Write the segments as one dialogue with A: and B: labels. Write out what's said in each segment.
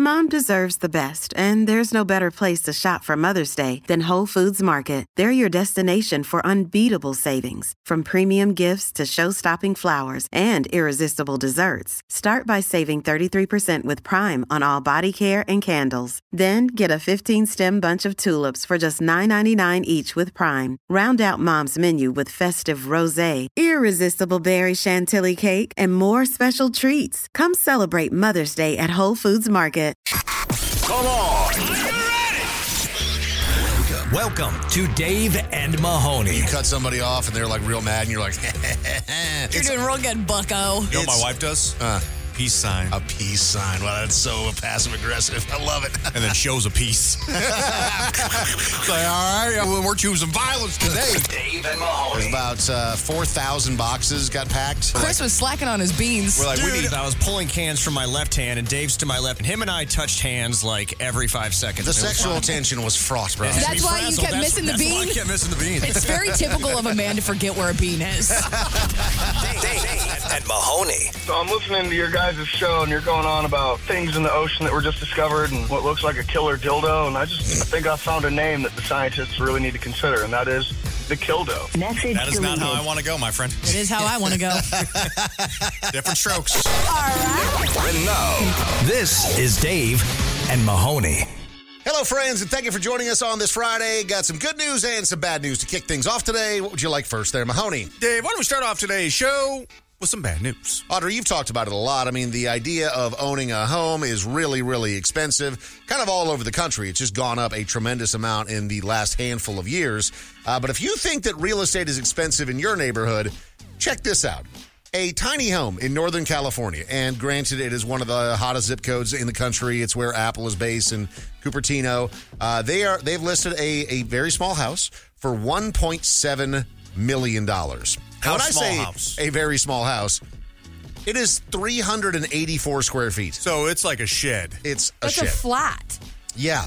A: Mom deserves the best, and there's no better place to shop for Mother's Day than Whole Foods Market. They're your destination for unbeatable savings, from premium gifts to show-stopping flowers and irresistible desserts. Start by saving 33% with Prime on all body care and candles. Then get a 15-stem bunch of tulips for just $9.99 each with Prime. Round out Mom's menu with festive rosé, irresistible berry chantilly cake, and more special treats. Come celebrate Mother's Day at Whole Foods Market.
B: Come on. Are you ready? Welcome to Dave and Mahoney.
C: You cut somebody off and they're like real mad and you're like,
D: You're doing real good, bucko.
E: You know what my wife does? Peace sign.
C: A peace sign. Wow, that's so passive aggressive. I love it.
E: And then shows a piece.
C: Like, all right, we're choosing violence today.
B: Dave and Mahoney.
C: There's about 4,000 boxes got packed.
D: Chris was slacking on his beans.
E: We're like, I was pulling cans from my left hand, and Dave's to my left, and him and I touched hands like every 5 seconds.
C: The sexual tension was fraught, bro.
D: That's why you kept missing the bean?
E: That's why I kept missing the bean.
D: It's very typical of a man to forget where a bean is.
B: Dave and Mahoney.
F: So I'm listening to your guys' show, and you're going on about things in the ocean that were just discovered and what looks like a killer dildo, and I think I found a name that the scientists really need to consider, and that is the kildo.
G: Message
E: That is
G: deleted.
E: not how I want to go, my friend.
D: It is how I want to go.
E: Different strokes.
B: And now, this is Dave and Mahoney.
C: Hello, friends, and thank you for joining us on this Friday. Got some good news and some bad news to kick things off today. What would you like first there, Mahoney?
E: Dave, why don't we start off today's show with some bad news?
C: Audrey, you've talked about it a lot. I mean, the idea of owning a home is really, really expensive, kind of all over the country. It's just gone up a tremendous amount in the last handful of years. But if you think that real estate is expensive in your neighborhood, check this out. A tiny home in Northern California, and granted, it is one of the hottest zip codes in the country. It's where Apple is based in Cupertino. They've listed a very small house for $1.7 million.
E: How
C: when
E: small
C: I say
E: house?
C: A very small house, it is 384 square feet.
E: So it's like a shed.
C: It's a
D: It's
C: shed.
D: a flat.
C: Yeah.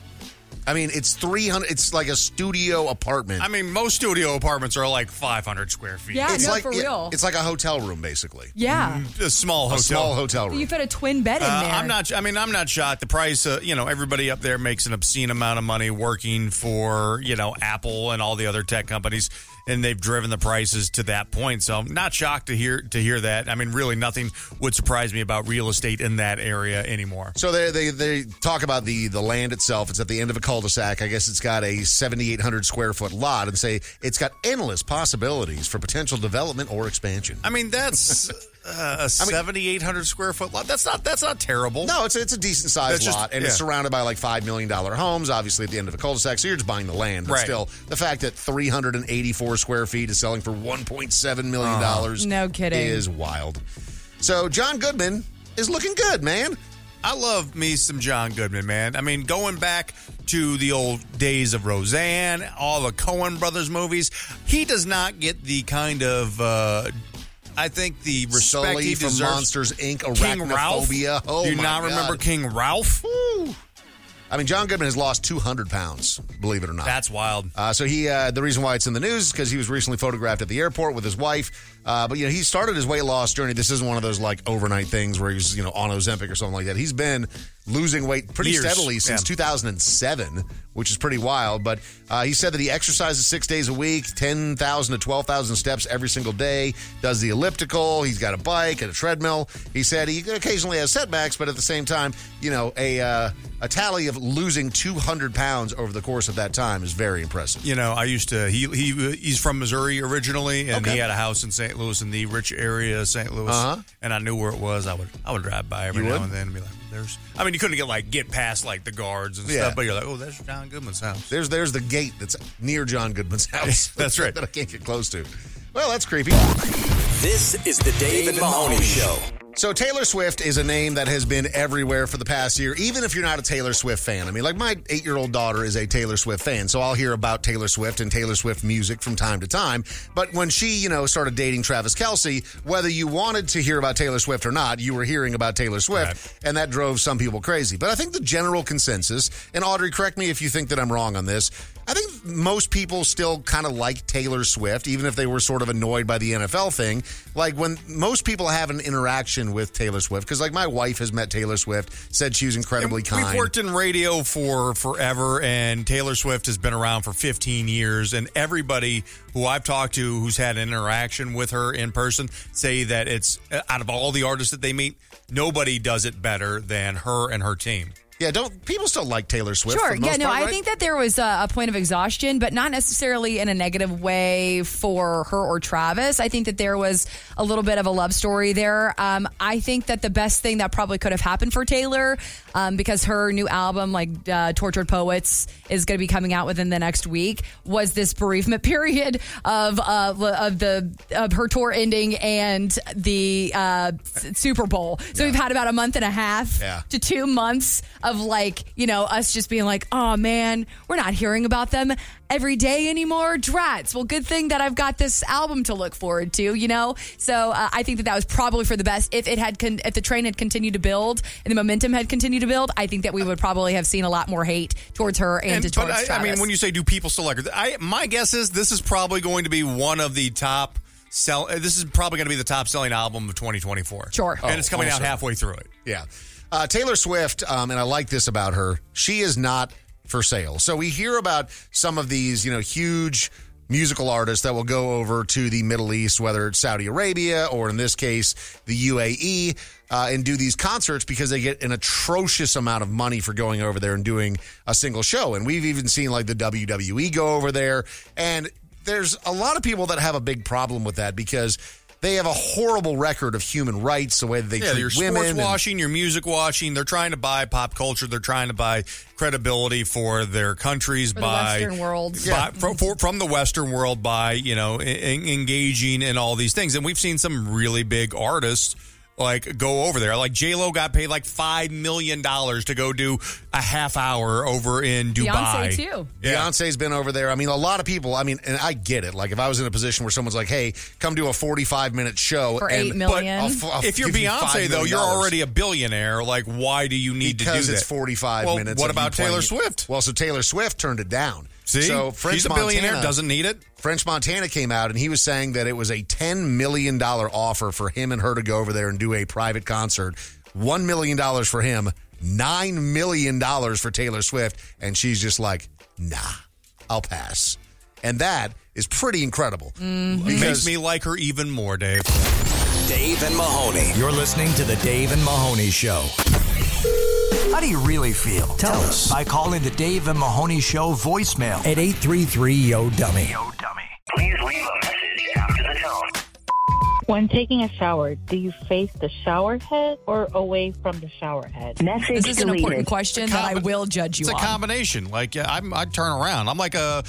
C: I mean, it's 300. It's like a studio apartment.
E: I mean, most studio apartments are like 500 square feet.
D: Yeah,
C: it's
D: no,
C: like
D: for real.
C: It's like a hotel room, basically.
D: Yeah.
E: A small hotel.
C: A small hotel room.
D: You fit a twin bed in there.
E: I'm not shocked. The price, everybody up there makes an obscene amount of money working for, Apple and all the other tech companies, and they've driven the prices to that point. So I'm not shocked to hear that. I mean, really, nothing would surprise me about real estate in that area anymore.
C: So they talk about the land itself. It's at the end of a cul-de-sac. I guess it's got a 7,800 square foot lot, and say it's got endless possibilities for potential development or expansion.
E: I mean, that's a 7,800 square foot lot. That's not terrible.
C: No, it's a decent sized
E: That's
C: lot, and it's surrounded by like $5 million homes, obviously at the end of a cul-de-sac, so you're just buying the land. But
E: Right.
C: still, the fact that 384 square feet is selling for $1.7 million
D: No kidding.
C: is wild. So John Goodman is looking good, man.
E: I love me some John Goodman, man. I mean, going back to the old days of Roseanne, all the Coen Brothers movies, he does not get the kind of, I think, the respect
C: Sully
E: he
C: from
E: deserves.
C: Monsters, Inc.,
E: King Ralph.
C: Arachnophobia. Oh,
E: Do you
C: my
E: not
C: God.
E: remember King Ralph?
C: Woo. I mean, John Goodman has lost 200 pounds, believe it or not.
E: That's wild.
C: So the reason why it's in the news is because he was recently photographed at the airport with his wife. But he started his weight loss journey. This isn't one of those like overnight things where he's on Ozempic or something like that. He's been losing weight pretty
E: Years.
C: steadily since 2007, which is pretty wild. But he said that he exercises 6 days a week, 10,000 to 12,000 steps every single day, does the elliptical. He's got a bike and a treadmill. He said he occasionally has setbacks, but at the same time, a tally of losing 200 pounds over the course of that time is very impressive.
E: I used to. He's from Missouri originally, and he had a house in St. Louis, in the rich area of St. Louis, and I knew where it was. I would drive by every now and then and be like, "There's." I mean, you couldn't get past like the guards and stuff, but you're like, "Oh, that's John Goodman's house."
C: There's the gate that's near John Goodman's house.
E: That's right.
C: That I can't get close to. Well, that's creepy.
B: This is the Dave and Mahoney Show.
C: So Taylor Swift is a name that has been everywhere for the past year, even if you're not a Taylor Swift fan. I mean, like my 8-year-old daughter is a Taylor Swift fan, so I'll hear about Taylor Swift and Taylor Swift music from time to time. But when she, started dating Travis Kelce, whether you wanted to hear about Taylor Swift or not, you were hearing about Taylor Swift, and that drove some people crazy. But I think the general consensus, and Audrey, correct me if you think that I'm wrong on this, I think most people still kind of like Taylor Swift, even if they were sort of annoyed by the NFL thing. Like when most people have an interaction with Taylor Swift, because like my wife has met Taylor Swift, said she was incredibly kind.
E: We've worked in radio for forever, and Taylor Swift has been around for 15 years, and everybody who I've talked to who's had an interaction with her in person say that it's, out of all the artists that they meet, nobody does it better than her and her team.
C: Yeah, don't people still like Taylor Swift?
D: Sure.
C: For the most part,
D: I
C: right?
D: think that there was a point of exhaustion, but not necessarily in a negative way for her or Travis. I think that there was a little bit of a love story there. I think that the best thing that probably could have happened for Taylor, because her new album, Tortured Poets, is going to be coming out within the next week, was this bereavement period of her tour ending and the Super Bowl. So we've had about a month and a half to 2 months of us just being like, oh man, we're not hearing about them every day anymore. Drats. Well, good thing that I've got this album to look forward to, So I think that was probably for the best. If the train had continued to build and the momentum had continued to build, I think that we would probably have seen a lot more hate towards her towards Travis.
E: I mean, when you say do people still like her, my guess is this is probably going to be one of the top this is probably going to be the top selling album of 2024.
D: Sure.
E: And it's coming out halfway through it.
C: Yeah. Taylor Swift, and I like this about her, she is not for sale. So we hear about some of these, huge musical artists that will go over to the Middle East, whether it's Saudi Arabia or in this case, the UAE, and do these concerts because they get an atrocious amount of money for going over there and doing a single show. And we've even seen like the WWE go over there. And there's a lot of people that have a big problem with that because they have a horrible record of human rights, the way that they treat
E: your
C: women.
E: Sports washing, your music washing. They're trying to buy pop culture. They're trying to buy credibility for their countries
D: the Western world.
E: From the Western world by, engaging in all these things. And we've seen some really big artists go over there. Like J-Lo got paid $5 million to go do a half hour over in Dubai.
D: Beyonce too.
C: Yeah. Beyonce's been over there. I mean, a lot of people, and I get it. Like if I was in a position where someone's like, hey, come do a 45-minute show.
D: For $8 million.
C: I'll
E: if you're Beyonce, though, you're already a billionaire. Like, why do you need to do that?
C: Because it's 45 minutes.
E: What about Taylor Swift?
C: Well, so Taylor Swift turned it down.
E: See?
C: So
E: She's a billionaire, doesn't need it.
C: French Montana came out, and he was saying that it was a $10 million offer for him and her to go over there and do a private concert. $1 million for him, $9 million for Taylor Swift, and she's just like, nah, I'll pass. And that is pretty incredible.
E: It makes me like her even more, Dave.
B: Dave and Mahoney. You're listening to the Dave and Mahoney Show.
G: How do you really feel? Tell us by calling the Dave and Mahoney Show voicemail at 833-YO-DUMMY.
H: Please leave a message after the tone.
I: When taking a shower, do you face the shower head or away from the shower head?
H: Message
D: This is an
H: deleted.
D: important question that I will judge you
E: It's a
D: on.
E: combination. I turn around. I'm like a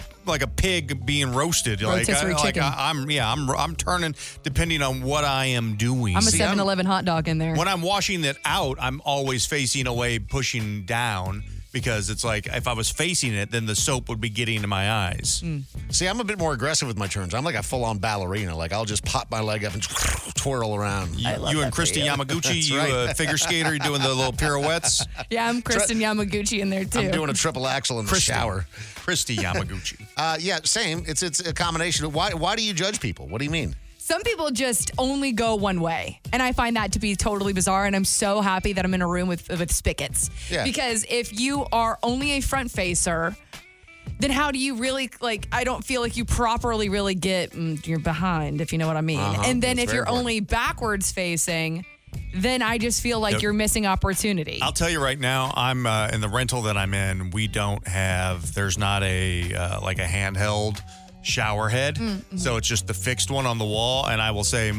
E: pig being roasted.
D: Rotisserie chicken.
E: I'm turning depending on what I am doing.
D: I'm a 7-Eleven hot dog in there.
E: When I'm washing it out, I'm always facing away, pushing down. Because it's like if I was facing it, then the soap would be getting into my eyes.
C: See, I'm a bit more aggressive with my turns. I'm like a full-on ballerina. Like, I'll just pop my leg up and twirl around.
E: You and Kristen Yamaguchi, you
C: right.
E: a figure skater, you doing the little pirouettes.
D: Yeah, I'm Kristen Yamaguchi in there, too.
C: I'm doing a triple axel in the shower.
E: Christy Yamaguchi.
C: Yeah, same. It's a combination. Why do you judge people? What do you mean?
D: Some people just only go one way, and I find that to be totally bizarre, and I'm so happy that I'm in a room with spigots.
C: Yeah.
D: Because if you are only a front facer, then how do you really, I don't feel like you properly really get your behind, if you know what I mean. And then if you're only backwards facing, then I just feel like you're missing opportunity.
E: I'll tell you right now, I'm in the rental that I'm in, there's not a handheld shower head. So it's just the fixed one on the wall. And I will say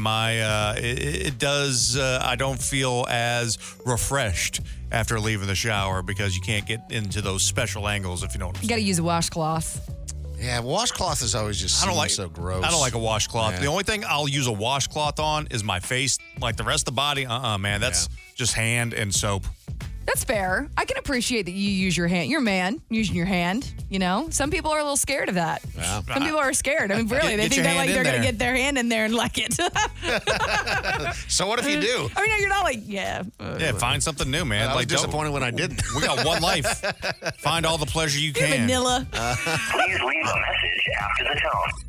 E: it does, I don't feel as refreshed after leaving the shower because you can't get into those special angles, if you know what I'm saying.
D: You got to use a washcloth.
C: Yeah, washcloth is always just so gross.
E: I don't like a washcloth.
C: Yeah.
E: The only thing I'll use a washcloth on is my face. Like the rest of the body, man, that's just hand and soap.
D: That's fair. I can appreciate that you use your hand. You're a man using your hand, you know? Some people are a little scared of that.
C: Yeah.
D: Some people are scared. I mean, really, they think that like they're going to get their hand in there and like it.
C: So what if you do?
D: I mean, you're not like, yeah,
E: find something new, man.
C: I was disappointed when I didn't.
E: We got one life. Find all the pleasure you can.
D: vanilla.
H: Please leave a message after the tone.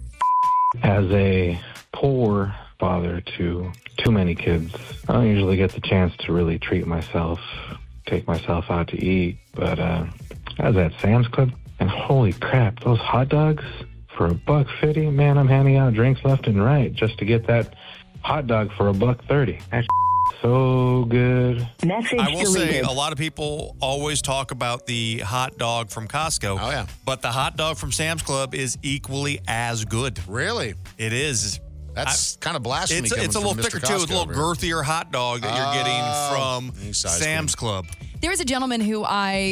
J: As a poor father to too many kids, I don't usually get the chance to really treat myself, take myself out to eat. But I was at Sam's Club, and holy crap, those hot dogs for $1.50, man, I'm handing out drinks left and right just to get that hot dog for $1.30. That's so good.
E: I will say a lot of people always talk about the hot dog from Costco.
C: Oh, yeah.
E: But the hot dog from Sam's Club is equally as good.
C: Really?
E: It is.
C: That's kind of blasphemy.
E: It's a little thicker, too. It's a little girthier hot dog that you're getting from Sam's Club.
D: There was a gentleman who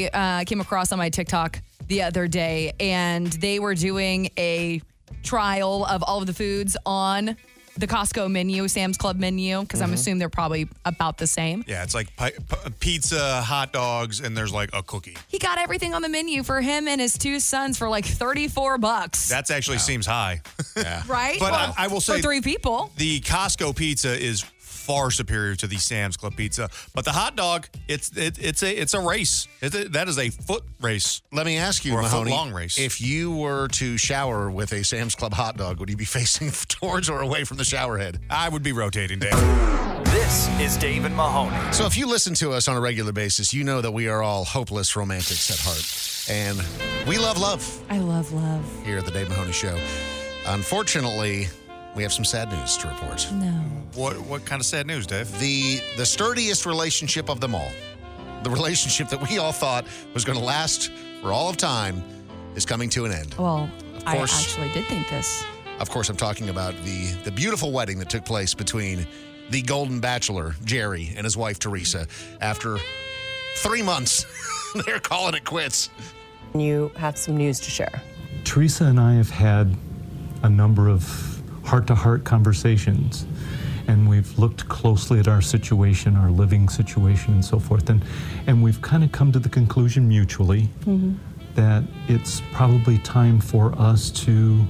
D: I came across on my TikTok the other day, and they were doing a trial of all of the foods on the Costco menu, Sam's Club menu, because I'm assuming they're probably about the same.
E: Yeah, it's like pizza, hot dogs, and there's like a cookie.
D: He got everything on the menu for him and his two sons for like $34.
E: That actually seems high.
C: Yeah.
D: Right?
E: But
D: well,
E: I will say,
D: for 3 people,
E: the Costco pizza is far superior to the Sam's Club pizza. But the hot dog, it's a race. That is a foot race.
C: Let me ask you,
E: or a
C: Mahoney,
E: foot-long race.
C: If you were to shower with a Sam's Club hot dog, would you be facing towards or away from the shower head?
E: I would be rotating, Dave.
B: This is Dave and Mahoney.
C: So if you listen to us on a regular basis, you know that we are all hopeless romantics at heart. And we love love.
D: I love love.
C: Here at the Dave Mahoney Show. Unfortunately, we have some sad news to report.
D: No.
E: What kind of sad news, Dave?
C: The sturdiest relationship of them all, the relationship that we all thought was going to last for all of time, is coming to an end.
D: Well,
C: I
D: actually did think this.
C: Of course, I'm talking about the beautiful wedding that took place between the Golden Bachelor, Jerry, and his wife, Teresa. After 3 months, they're calling it quits.
K: You have some news to share.
L: Teresa and I have had a number of heart-to-heart conversations, and we've looked closely at our situation, our living situation, and so forth, and we've kind of come to the conclusion mutually that it's probably time for us to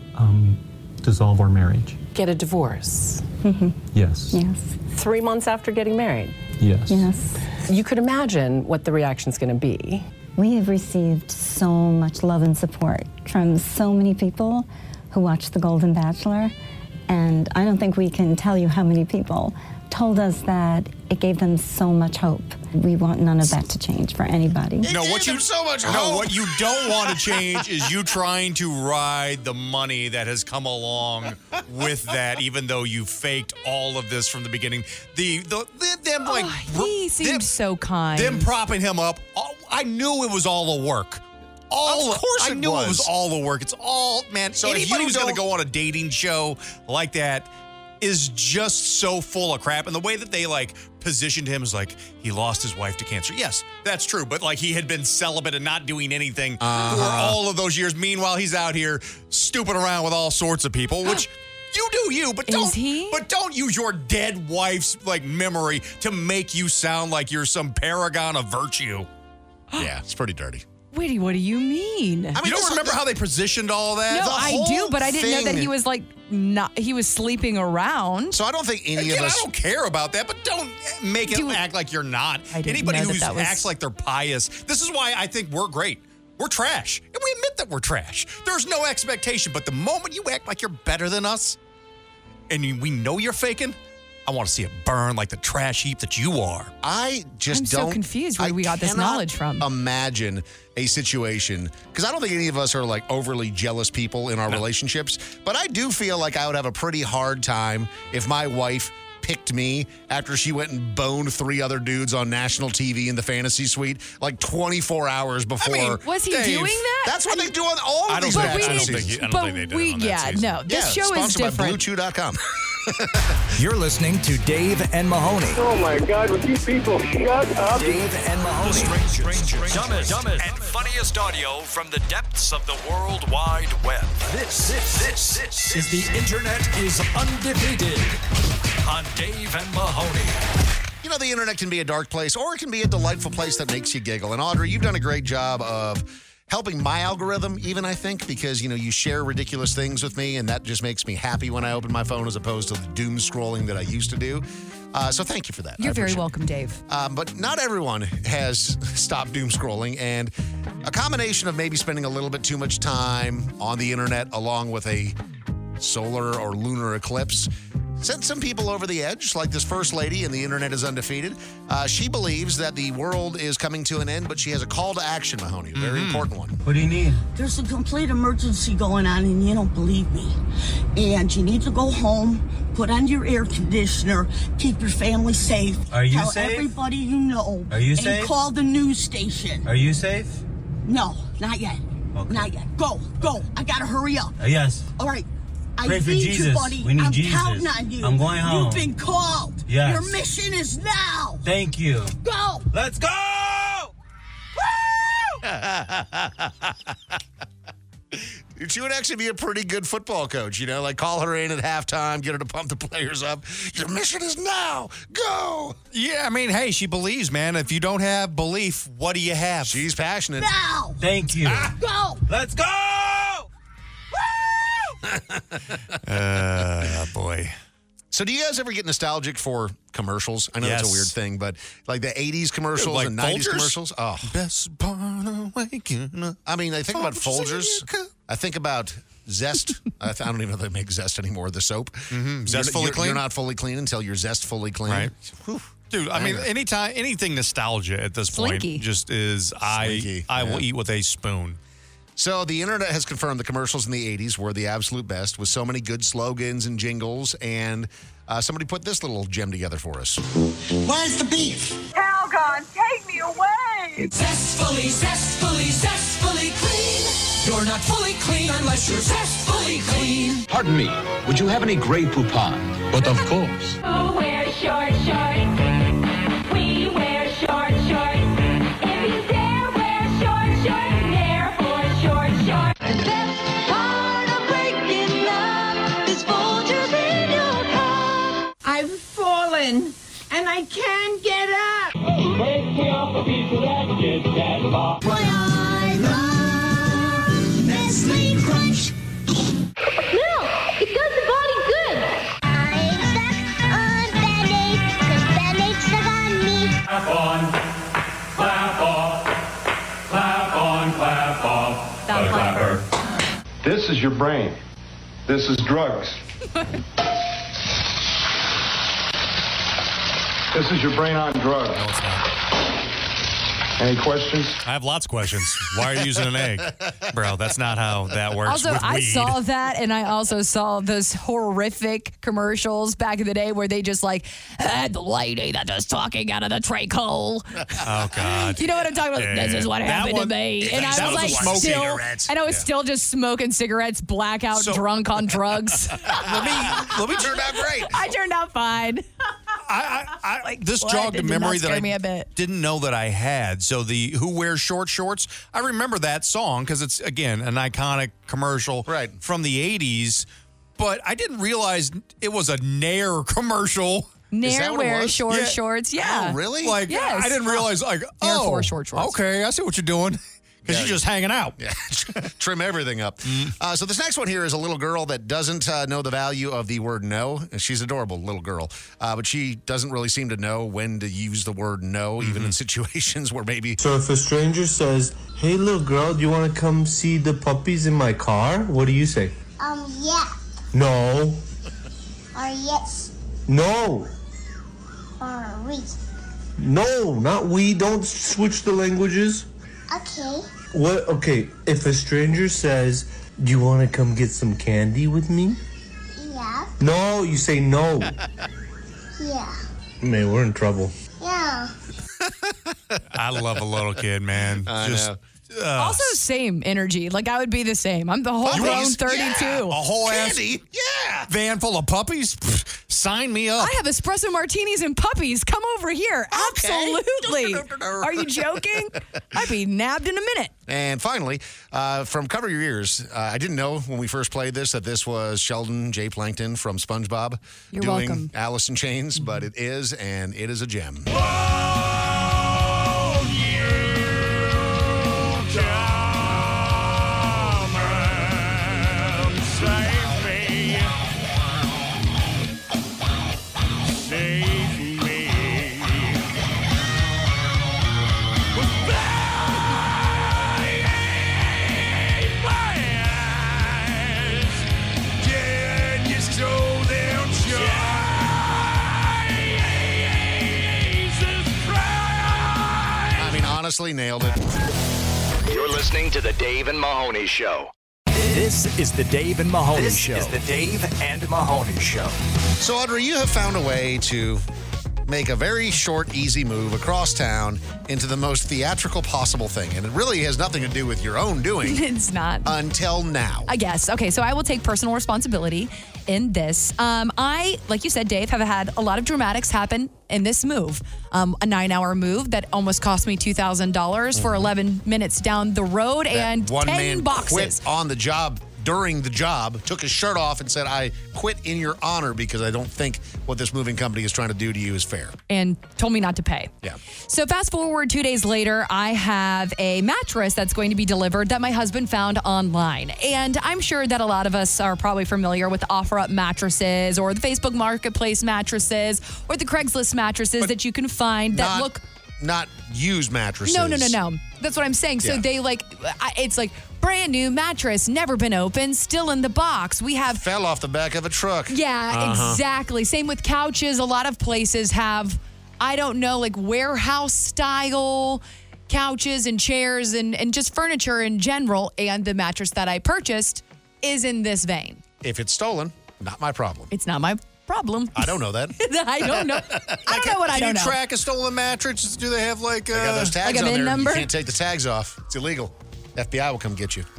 L: dissolve our marriage.
K: Get a divorce.
L: Yes.
K: Yes. 3 months after getting married.
L: Yes.
M: Yes.
K: You could imagine what the reaction's going to be.
M: We have received so much love and support from so many people who watch The Golden Bachelor. And I don't think we can tell you how many people told us that it gave them so much hope. We want none of that to change for anybody.
E: What you don't want to change is you trying to ride the money that has come along with that, even though you faked all of this from the beginning. He
D: seemed so kind.
E: Them propping him up. I knew it was all a work. I knew it was all the work. It's all, man. So anybody who's going to go on a dating show like that is just so full of crap. And the way that they positioned him is like he lost his wife to cancer. Yes, that's true. But he had been celibate and not doing anything for all of those years. Meanwhile, he's out here stooping around with all sorts of people, which you do you, but don't use your dead wife's memory to make you sound like you're some paragon of virtue.
C: Yeah, it's pretty dirty.
D: Wait, what do you mean?
E: You don't remember how they positioned all that?
D: No, I do, but I didn't know that he was he was sleeping around.
C: So I don't think any of us.
E: I don't care about that, but don't make it act like you're not. Anybody who acts like they're pious. This is why I think we're great. We're trash, and we admit that we're trash. There's no expectation, but the moment you act like you're better than us, and we know you're faking, I want to see it burn like the trash heap that you are.
C: I'm
D: so confused where we got this knowledge from.
C: Imagine a situation, because I don't think any of us are overly jealous people in our relationships, but I do feel like I would have a pretty hard time if my wife picked me after she went and boned 3 other dudes on national TV in the fantasy suite 24 hours before.
D: Was he doing that?
C: That's what they do on all of these fantasies.
E: I don't think they did it on that season.
D: This show is different.
C: Sponsored by BlueChew.com.
B: You're listening to Dave and Mahoney.
N: Oh my God, would you people shut up?
B: Dave and Mahoney.
G: Strangest, dumbest, and funniest audio from the depths of the World Wide Web. This is The Internet is Undefeated on Dave and Mahoney.
C: You know, the internet can be a dark place, or it can be a delightful place that makes you giggle. And Audrey, you've done a great job of helping my algorithm, even, I think, because, you know, you share ridiculous things with me, and that just makes me happy when I open my phone as opposed to the doom scrolling that I used to do. So thank you for that.
D: You're very welcome, Dave.
C: But not everyone has stopped doom scrolling, and a combination of maybe spending a little bit too much time on the internet along with a solar or lunar eclipse sent some people over the edge, like this first lady, and the internet is undefeated. She believes that the world is coming to an end, but she has a call to action, Mahoney, a very important one.
O: What do you need? There's a complete emergency going on, and you don't believe me. And you need to go home, put on your air conditioner, keep your family safe.
P: Are you
O: Tell
P: safe?
O: everybody you know.
P: Are you
O: and
P: safe?
O: Call the news station.
P: Are you safe?
O: No, not yet.
P: Okay.
O: Not yet. Go. I gotta hurry up.
P: Yes.
O: All right.
P: Pray
O: I
P: for
O: need
P: Jesus.
O: you, buddy.
P: We need
O: I'm
P: Jesus.
O: counting on you.
P: I'm going home.
O: You've been called.
P: Yes.
O: Your mission is now.
P: Thank you.
O: Go.
P: Let's go!
C: She would actually be a pretty good football coach, you know, like call her in at halftime, get her to pump the players up. Your mission is now. Go.
E: Yeah, I mean, hey, she believes, man. If you don't have belief, what do you have?
C: She's passionate.
O: Now.
P: Thank you.
O: Go.
P: Let's go!
E: Boy.
C: So do you guys ever get nostalgic for commercials? I know that's a weird thing, but like the 80s commercials
E: Like
C: and 90s
E: Folgers?
C: commercials. Oh.
E: Best part of waking up.
C: I mean, I think about Folgers. I think about Zest. I don't even know if they make Zest anymore, the soap.
E: Zest fully clean?
C: You're not fully clean until you're Zest fully clean.
E: Right.
C: Whew.
E: Dude, I mean, anything nostalgia at this
D: Slinky.
E: point just is,
C: Slinky,
E: I will
C: yeah.
E: eat with a spoon.
C: So the internet has confirmed the commercials in the 80s were the absolute best with so many good slogans and jingles. And somebody put this little gem together for us.
O: Where's the beef?
Q: Calgon, take me away!
R: Zestfully, zestfully, zestfully clean. You're not fully clean unless you're zestfully clean.
S: Pardon me, would you have any Grey Poupon? But of course.
Q: Who wears short shorts? We wear short shorts. If you dare wear short shorts, dare for short shorts. The best part of waking up is Folgers in your cup.
O: I've fallen, and I can't get up.
N: Break me off a piece of that Kit Kat bar.
O: Boy, I love Nestle Crunch.
Q: Milk! It does the body good!
T: I'm stuck on Band-Aids, 'cause Band-Aids stuck on me.
N: Clap on, clap off, clap on, clap off.
D: That
N: The
D: part.
N: clapper.
U: This is your brain. This is drugs. This is your brain on drugs.
E: No, it's not.
U: Any questions?
E: I have lots of questions. Why are you using an egg? Bro, that's not how that works
D: Also,
E: with
D: I
E: weed.
D: saw that, and I also saw those horrific commercials back in the day where they just like had the lady that was talking out of the trach hole.
E: Oh, God.
D: You know what I'm talking about?
E: Yeah.
D: This is what
E: That
D: happened
E: one-
D: to me, and
E: that
D: I was
E: was
D: like,
E: the one.
D: still,
C: Cigarettes.
D: and I was still just smoking cigarettes, blackout,
E: So-
D: drunk on drugs.
C: Let me turn out great.
D: I turned out fine.
E: This
D: what?
E: jogged
D: It
E: a
D: did
E: memory
D: not
E: that
D: scare
E: I
D: me a bit.
E: didn't know that I had. So the Who Wears Short Shorts, I remember that song because it's, again, an iconic commercial from the 80s, but I didn't realize it was a Nair commercial.
D: Nair wears short shorts. Yeah.
C: Oh, really?
E: Like,
D: Yes.
E: I didn't realize, like,
D: Nair
E: oh,
D: for short shorts.
E: okay, I see what you're doing. Because you're just hanging out.
C: Yeah, trim everything up. So this next one here is a little girl that doesn't know the value of the word no. She's an adorable little girl, but she doesn't really seem to know when to use the word no, even in situations where maybe...
V: So if a stranger says, "Hey, little girl, do you want to come see the puppies in my car?" What do you say?
T: Yeah.
V: No.
T: Or yes.
V: No.
T: Or we.
V: No, not we. Don't switch the languages.
T: Okay.
V: What? Okay, if a stranger says, "Do you want to come get some candy with me?"
T: Yeah.
V: No, you say no.
T: Yeah.
V: Man, we're in trouble.
T: Yeah.
E: I love a little kid, man.
C: I know.
D: Also, same energy. Like, I would be the same. I'm the whole grown 32.
E: Yeah, a whole
C: Candy,
E: ass van full of puppies? Pfft, sign me up.
D: I have espresso martinis and puppies. Come over here. Absolutely. Are you joking? I'd be nabbed in a minute.
C: And finally, from Cover Your Ears, I didn't know when we first played this that this was Sheldon J. Plankton from SpongeBob
D: You're
C: doing
D: welcome.
C: Alice in Chains, but it is, and it is a gem. Honestly, nailed it.
B: You're listening to The Dave and Mahoney Show.
G: This is the Dave and Mahoney Show. This is the Dave and Mahoney Show.
C: So, Audrey, you have found a way to make a very short, easy move across town into the most theatrical possible thing. And it really has nothing to do with your own doing.
D: It's not.
C: Until now.
D: I guess. Okay, so I will take personal responsibility in this. I, like you said, Dave, have had a lot of dramatics happen in this move. A 9-hour move that almost cost me $2,000 for 11 minutes down the road and
C: one
D: 10
C: man
D: boxes.
C: quit on the job during the job, took his shirt off and said, I quit in your honor because I don't think what this moving company is trying to do to you is fair.
D: And told me not to pay.
C: Yeah.
D: So fast forward 2 days later, I have a mattress that's going to be delivered that my husband found online. And I'm sure that a lot of us are probably familiar with the OfferUp mattresses or the Facebook Marketplace mattresses or the Craigslist mattresses that you can find that look...
C: Not used mattresses.
D: No. That's what I'm saying. So they it's like brand new mattress, never been opened, still in the box. We have
C: fell off the back of a truck.
D: Yeah, exactly. Same with couches. A lot of places have, I don't know, like warehouse style couches and chairs and just furniture in general. And the mattress that I purchased is in this vein.
C: If it's stolen, not my problem.
D: It's not my problem.
C: I don't know that.
D: I don't know. I don't know what I don't know.
E: Can you track a stolen mattress? Do they have like
C: They got those tags
D: like a
C: on
D: VIN
C: there.
D: number?
C: You can't take the tags off. It's illegal. FBI will come get you.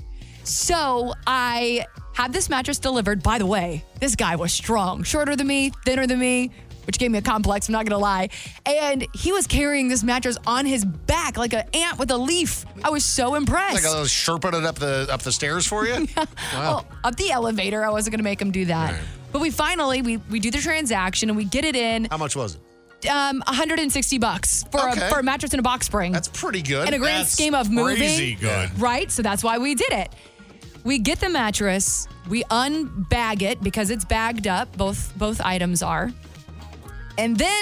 D: So I had this mattress delivered. By the way, this guy was strong. Shorter than me, thinner than me, which gave me a complex, I'm not going to lie. And he was carrying this mattress on his back like an ant with a leaf. I was so impressed.
C: Like I was sherping it up the stairs for you?
D: Yeah.
C: Wow.
D: Well, up the elevator. I wasn't going to make him do that.
C: Right.
D: But we finally, we do the transaction and we get it in.
C: How much was it?
D: $160 for a mattress and a box spring.
C: That's pretty good.
D: In a grand
C: That's
D: scheme of moving.
E: crazy good.
D: Right? So that's why we did it. We get the mattress, we unbag it because it's bagged up, both items are. And then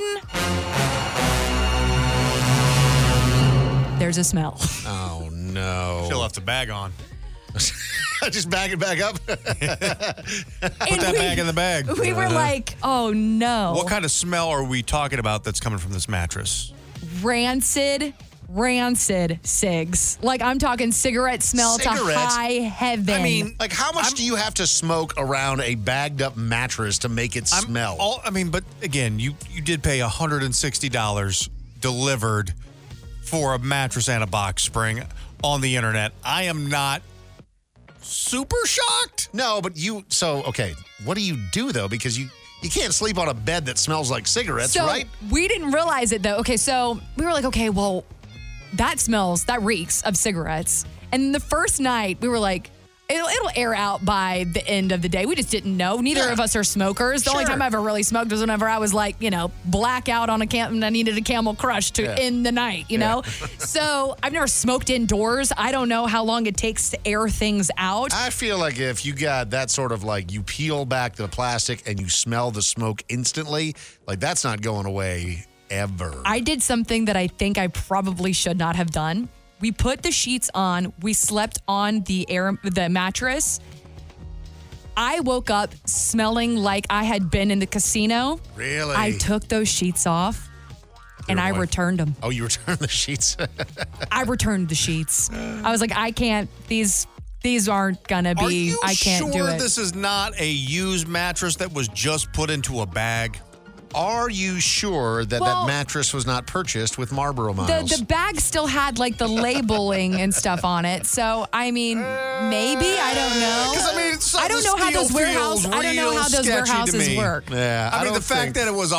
D: there's a smell.
C: Oh no.
E: She'll have to bag on.
C: Just bag it back up.
E: Put that bag in the bag.
D: We were like, oh no.
E: What kind of smell are we talking about that's coming from this mattress?
D: Rancid cigs. Like I'm talking cigarette smell to high heaven.
C: I mean, like how much do you have to smoke around a bagged up mattress to make it smell?
E: But again, you did pay $160 delivered for a mattress and a box spring on the internet. I am not super shocked.
C: No, but okay, what do you do though? Because you can't sleep on a bed that smells like cigarettes,
D: so
C: right?
D: We didn't realize it though. Okay, so we were like, okay, well, that reeks of cigarettes. And the first night we were like, it'll air out by the end of the day. We just didn't know. Neither of us are smokers. The only time I ever really smoked was whenever I was like, blackout on a camp and I needed a Camel Crush to end the night, you know? So I've never smoked indoors. I don't know how long it takes to air things out.
C: I feel like if you got that sort of like you peel back the plastic and you smell the smoke instantly, like that's not going away ever.
D: I did something that I think I probably should not have done. We put the sheets on. We slept on the mattress. I woke up smelling like I had been in the casino.
C: Really?
D: I took those sheets off and I returned them.
C: Oh, you returned the sheets?
D: I returned the sheets. I was like, I can't. These aren't gonna be. I can't do it.
E: This is not a used mattress that was just put into a bag?
C: Are you sure that
D: Well,
C: that mattress was not purchased with Marlboro miles?
D: The bag still had like the labeling and stuff on it. So I mean, maybe I don't know.
E: 'Cause, I mean,
D: I don't know how those warehouses. I don't know how those warehouses work.
C: Yeah,
E: I mean, the
C: don't
E: fact
C: think-
E: that it was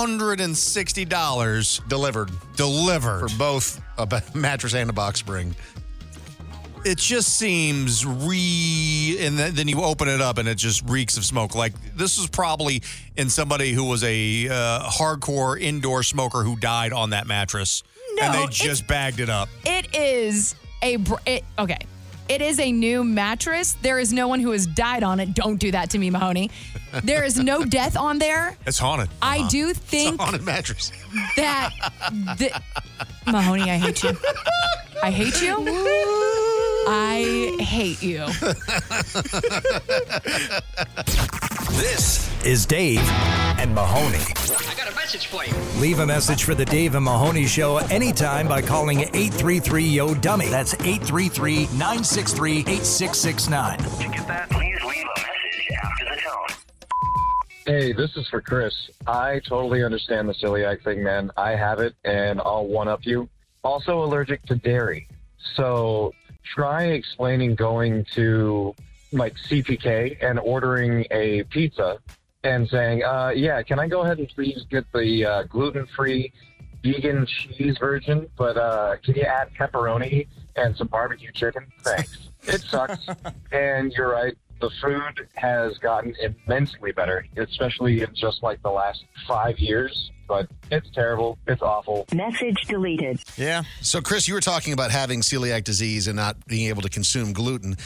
E: $160
C: delivered for both a mattress and a box spring.
E: It just seems and then you open it up and it just reeks of smoke. Like, this was probably in somebody who was a hardcore indoor smoker who died on that mattress. And they just bagged it up.
D: It is okay. It is a new mattress. There is no one who has died on it. Don't do that to me, Mahoney. There is no death on there.
E: It's haunted.
D: I do think
C: It's a haunted mattress.
D: that Mahoney, I hate you. I hate you. I hate you.
B: This is Dave and Mahoney.
A: I got a message for you.
B: Leave a message for the Dave and Mahoney Show anytime by calling 833-YO-DUMMY. That's 833-963-8669.
H: To get that, please leave a message after the tone.
P: Hey, this is for Chris. I totally understand the celiac thing, man. I have it, and I'll one-up you. Also allergic to dairy. So try explaining going to, like, CPK and ordering a pizza and saying, yeah, can I go ahead and please get the gluten-free vegan cheese version, but can you add pepperoni and some barbecue chicken? Thanks. It sucks. And you're right. The food has gotten immensely better, especially in just like the last 5 years. But it's terrible. It's awful.
W: Message deleted.
E: Yeah.
C: So, Chris, you were talking about having celiac disease and not being able to consume gluten.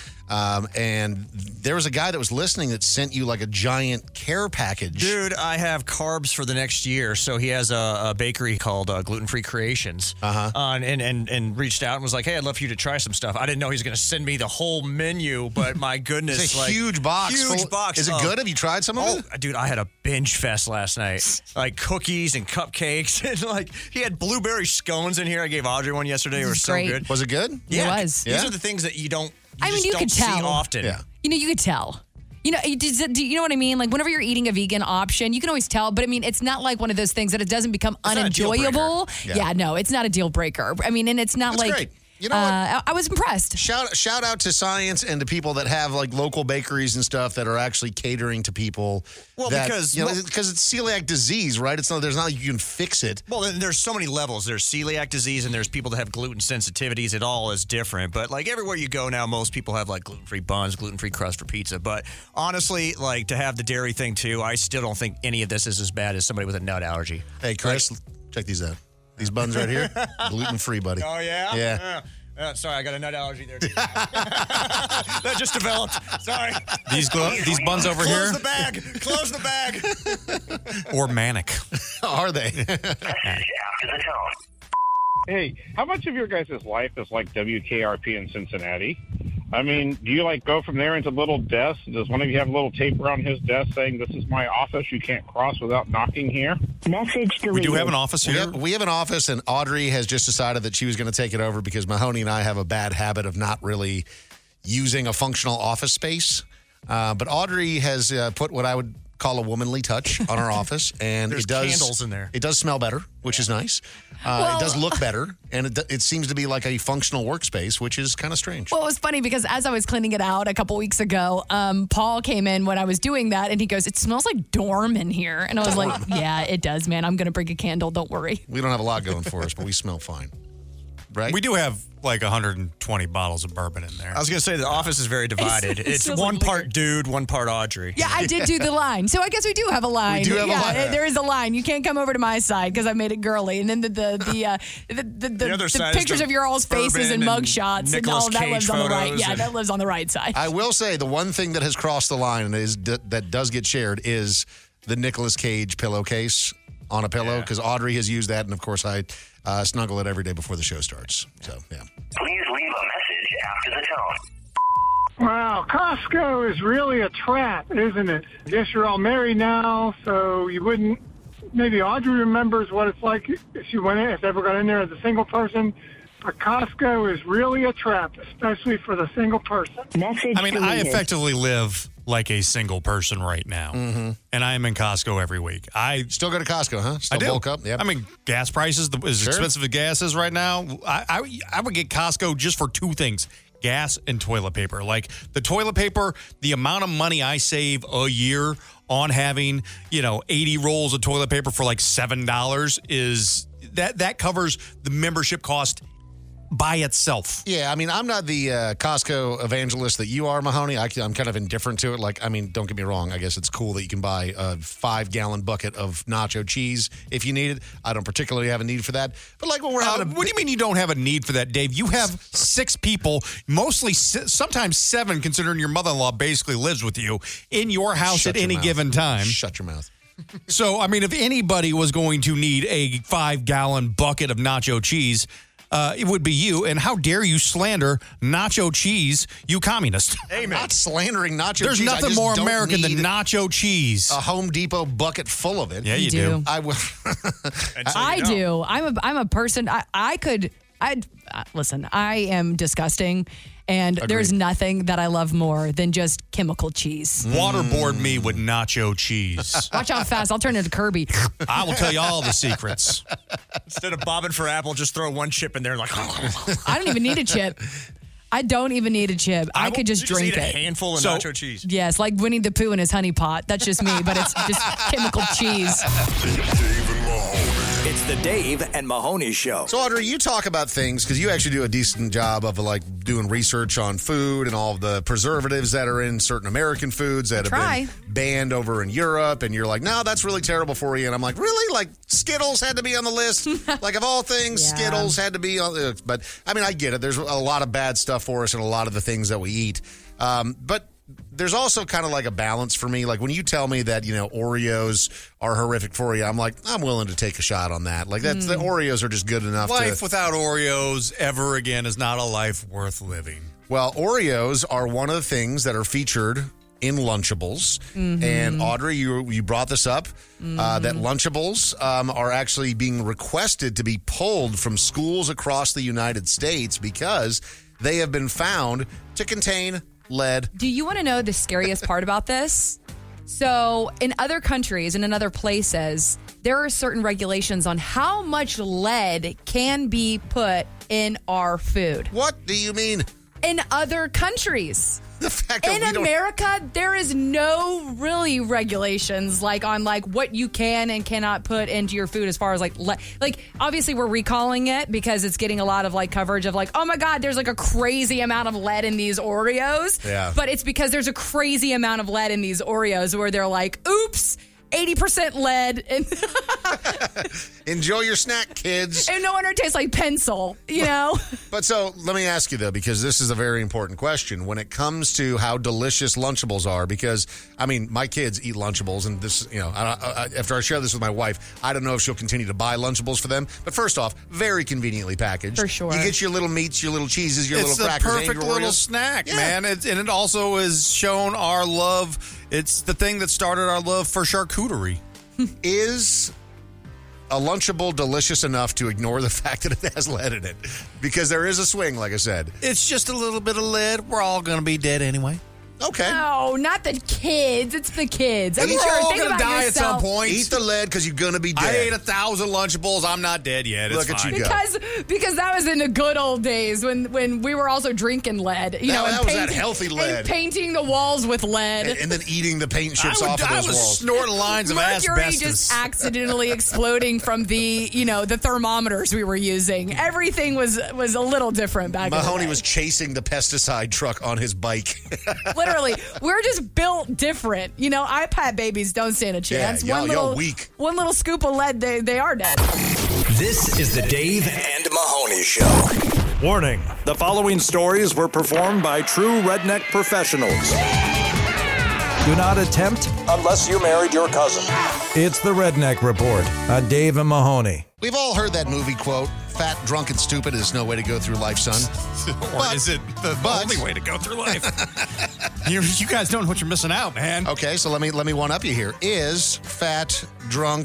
C: And there was a guy that was listening that sent you like a giant care package.
X: Dude, I have carbs for the next year. So he has a bakery called Gluten Free Creations. And reached out and was like, hey, I'd love for you to try some stuff. I didn't know he was going to send me the whole menu, but my goodness.
C: It's a huge box.
X: Huge box.
C: Is it good? Have you tried some of it?
X: Dude, I had a binge fest last night. Like cookies and cupcakes. And like, he had blueberry scones in here. I gave Audrey one yesterday. They were so
D: great.
X: good.
C: Was it good?
X: Yeah.
D: It was.
X: These are the things that you don't
D: You could
X: see
D: tell
X: often.
C: Yeah.
D: You know, you could tell. You know, do you know what I mean? Like, whenever you're eating a vegan option, you can always tell. But I mean, it's not like one of those things that it doesn't become
X: It's not a deal
D: unenjoyable.
X: breaker.
D: Yeah, no, it's not a deal breaker. I mean, and it's not
C: That's
D: like.
C: great. You know what?
D: I was impressed.
C: Shout out to science and to people that have like local bakeries and stuff that are actually catering to people.
X: Well,
C: that,
X: because
C: it's celiac disease, right? There's not like you can fix it.
X: Well, then there's so many levels. There's celiac disease, and there's people that have gluten sensitivities. It all is different. But like everywhere you go now, most people have like gluten-free buns, gluten-free crust for pizza. But honestly, like to have the dairy thing too, I still don't think any of this is as bad as somebody with a nut allergy.
C: Hey, Chris, check these out. These buns right here, gluten-free, buddy.
X: Oh yeah.
C: Yeah.
X: Sorry, I got a nut allergy there too. That just developed. Sorry.
E: These buns over
X: Close
E: here,
X: the bag. Close the bag.
E: or manic.
C: Are they?
H: Message after the tone.
Y: Hey, how much of your guys' life is like WKRP in Cincinnati? I mean, do you like go from there into little desks? Does one of you have a little tape around his desk saying, this is my office, you can't cross without knocking here?
W: Message deleted.
E: We do have an office here.
C: We have an office, and Audrey has just decided that she was going to take it over because Mahoney and I have a bad habit of not really using a functional office space. But Audrey has put what I would call a womanly touch on our office, and
X: There's
C: it does
X: candles in there.
C: It does smell better, which is nice. It does look better, and it seems to be like a functional workspace, which is kind of strange.
D: Well, it was funny because as I was cleaning it out a couple weeks ago, Paul came in when I was doing that, and he goes, "It smells like dorm in here." And I was like, "Yeah, it does, man. I'm going to bring a candle. Don't worry."
C: We don't have a lot going for us, but we smell fine. Right?
E: We do have like 120 bottles of bourbon in there.
X: I was going to say the office is very divided. It's
D: smells
X: one
D: like
X: part dude, one part Audrey.
D: Yeah, I did do the line. So I guess we do have a line.
C: We do have a line.
D: There is a line. You can't come over to my side because I made it girly. And then the
X: other side is
D: pictures
X: the
D: of your all's faces and
X: bourbon
D: mug
X: and
D: shots and
X: Nicolas
D: all of that
X: Cage
D: lives on the right.
X: photos
D: Yeah,
X: and-
D: that lives on the right side.
C: I will say the one thing that has crossed the line and that does get shared is the Nicolas Cage pillowcase on a pillow, because Audrey has used that, and of course I snuggle it every day before the show starts. So, yeah.
H: Please leave a message after the tone.
Z: Wow, Costco is really a trap, isn't it? I guess you're all married now, so you wouldn't. Maybe Audrey remembers what it's like if she went in, if ever got in there as a single person. But Costco is really a trap, especially for the single person.
W: Message
E: I mean, I
W: deleted.
E: effectively live like a single person right now, and I am in Costco every week. I
C: Still go to Costco, huh? Still
E: I do.
C: bulk up? Yep.
E: I mean, gas prices, as
C: Sure.
E: expensive as gas is right now, I would get Costco just for two things: gas and toilet paper. Like the toilet paper, the amount of money I save a year on having, 80 rolls of toilet paper for like $7 is that covers the membership cost by itself.
C: Yeah, I mean, I'm not the Costco evangelist that you are, Mahoney. I'm kind of indifferent to it. Like, I mean, don't get me wrong. I guess it's cool that you can buy a 5-gallon bucket of nacho cheese if you need it. I don't particularly have a need for that. But like when we're having
E: what do you mean you don't have a need for that, Dave? You have 6 people, mostly sometimes 7, considering your mother-in-law basically lives with you in your house
C: Shut
E: at
C: your
E: any
C: mouth.
E: given time.
C: Shut your mouth.
E: So, I mean, if anybody was going to need a 5-gallon bucket of nacho cheese, it would be you. And how dare you slander nacho cheese, you communist?
C: Hey, man. Not slandering nacho
E: There's
C: cheese. I
E: nothing
C: just
E: more
C: don't
E: American than
C: need
E: nacho cheese.
C: A Home Depot bucket full of it.
E: Yeah, you do.
C: I will.
D: I do. I'm a person. Listen, I am disgusting. And there's nothing that I love more than just chemical cheese.
E: Waterboard me with nacho cheese.
D: Watch how fast. I'll turn into Kirby.
E: I will tell you all the secrets.
X: Instead of bobbing for apple, just throw one chip in there like.
D: I don't even need a chip. I don't even need a chip. I could just drink
X: eat a
D: it.
X: handful of nacho cheese.
D: Yes, like Winnie the Pooh in his honey pot. That's just me, but it's just chemical cheese.
G: It's the Dave and Mahoney Show.
C: So, Audrey, you talk about things because you actually do a decent job of like doing research on food and all of the preservatives that are in certain American foods that have been banned over in Europe. And you're like, no, that's really terrible for you. And I'm like, really? Like Skittles had to be on the list? Like of all things, Skittles had to be on the But I mean, I get it. There's a lot of bad stuff for us and a lot of the things that we eat. But there's also kind of like a balance for me. Like when you tell me that, Oreos are horrific for you, I'm like, I'm willing to take a shot on that. Like that's the Oreos are just good enough
E: Life without Oreos ever again is not a life worth living.
C: Well, Oreos are one of the things that are featured in Lunchables. And Audrey, you brought this up, that Lunchables are actually being requested to be pulled from schools across the United States because they have been found to contain lead.
D: Do you want to know the scariest part about this? So in other countries and in other places, there are certain regulations on how much lead can be put in our food.
C: What do you mean?
D: In other countries.
C: The fact that
D: in America, there is no really regulations on what you can and cannot put into your food as far as obviously we're recalling it because it's getting a lot of coverage of oh my God, there's a crazy amount of lead in these Oreos.
C: Yeah.
D: But it's because there's a crazy amount of lead in these Oreos where they're oops, 80% lead. And
C: enjoy your snack, kids.
D: And no wonder it tastes like pencil,
C: But so let me ask you, though, because this is a very important question when it comes to how delicious Lunchables are. Because, I mean, my kids eat Lunchables. And this, after I share this with my wife, I don't know if she'll continue to buy Lunchables for them. But first off, very conveniently packaged.
D: For sure.
C: You get your little meats, your little cheeses, your
E: It's
C: little
E: the
C: crackers.
E: perfect
C: and your
E: little
C: Oreos.
E: snack,
C: Yeah.
E: man. And it also has shown our love. It's the thing that started our love for charcuterie.
C: Is a Lunchable delicious enough to ignore the fact that it has lead in it? Because there is a swing, like I said.
E: It's just a little bit of lead. We're all going to be dead anyway.
C: Okay.
D: No, not the kids. It's the kids.
E: We're all
D: Think
E: going to
D: about
E: die
D: yourself.
E: at some point.
C: Eat the lead because you're going to be dead.
E: I ate 1,000 Lunchables. I'm not dead yet. It's
C: Look at
E: fine.
C: you go.
D: Because that was in the good old days when we were also drinking lead.
C: That was that healthy lead.
D: And painting the walls with lead.
C: And then eating the paint chips off of
E: I
C: those
E: was
C: walls.
E: snorting lines of
D: Mercury
E: asbestos.
D: just accidentally exploding from the thermometers we were using. Everything was a little different back then.
C: Mahoney was chasing the pesticide truck on his bike.
D: Literally, we're just built different. iPad babies don't stand a chance.
C: Yeah, y'all weak.
D: One little scoop of lead, they are dead.
G: This is the Dave and Mahoney Show. Warning, the following stories were performed by true redneck professionals.
B: Do not attempt
G: Unless you married your cousin.
B: It's the Redneck Report on Dave and Mahoney.
C: We've all heard that movie quote, fat, drunk, and stupid is no way to go through life, son.
E: Or is it the only way to go through life? you guys don't know what you're missing out, man.
C: Okay, so let me one up you here. Is fat, drunk,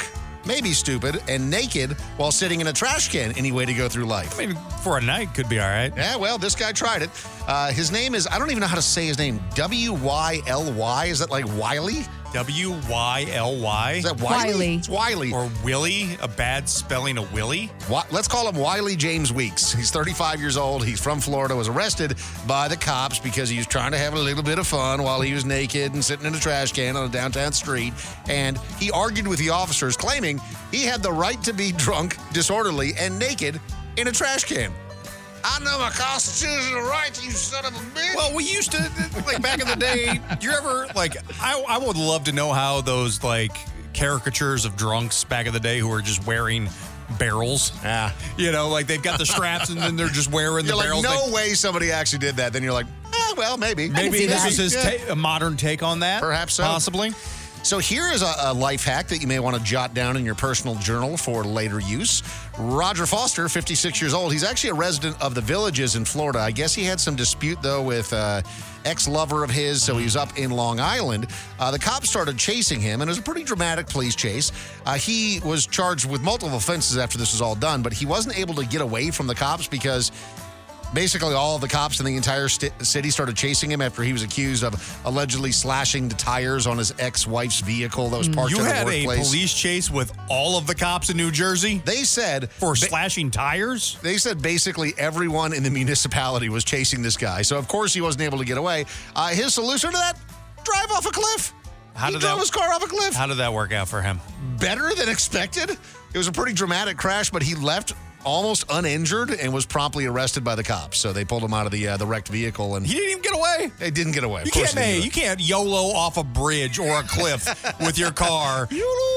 C: maybe stupid, and naked while sitting in a trash can any way to go through life.
E: I mean, for a night, could be all right.
C: Yeah, well, this guy tried it. His name is, I don't even know how to say his name, W-Y-L-Y. Is that like Wiley?
E: W-Y-L-Y?
C: Is that Wiley?
D: Wiley.
C: It's Wiley.
E: Or Willie, a bad spelling of Willie?
C: Let's call him Wiley James Weeks. He's 35 years old. He's from Florida, was arrested by the cops because he was trying to have a little bit of fun while he was naked and sitting in a trash can on a downtown street. And he argued with the officers, claiming he had the right to be drunk, disorderly, and naked in a trash can. I know my constitutional rights, you son of a bitch.
E: Well, we used to, like, back in the day, do you ever, like, I would love to know how those, like, caricatures of drunks back in the day who were just wearing barrels.
C: Yeah.
E: You know, like, they've got the straps and then they're just wearing the barrels.
C: No way somebody actually did that. Then you're like, well, maybe.
E: Maybe this was his a modern take on that.
C: Perhaps so.
E: Possibly.
C: So here is a life hack that you may want to jot down in your personal journal for later use. Roger Foster, 56 years old. He's actually a resident of the Villages in Florida. I guess he had some dispute, though, with ex-lover of his, so he was up in Long Island. The cops started chasing him, and it was a pretty dramatic police chase. He was charged with multiple offenses after this was all done, but he wasn't able to get away from the cops because basically all of the cops in the entire city started chasing him after he was accused of allegedly slashing the tires on his ex-wife's vehicle that was parked in the workplace.
E: You had a police chase with all of the cops in New Jersey?
C: They said...
E: For slashing tires?
C: They said basically everyone in the municipality was chasing this guy. So, of course, he wasn't able to get away. His solution to that? Drive off a cliff. He drove his car off a cliff.
E: How did that work out for him?
C: Better than expected. It was a pretty dramatic crash, but he left almost uninjured and was promptly arrested by the cops. So they pulled him out of the wrecked vehicle, and
E: he didn't even get away.
C: They didn't get away.
E: You can't YOLO off a bridge or a cliff with your car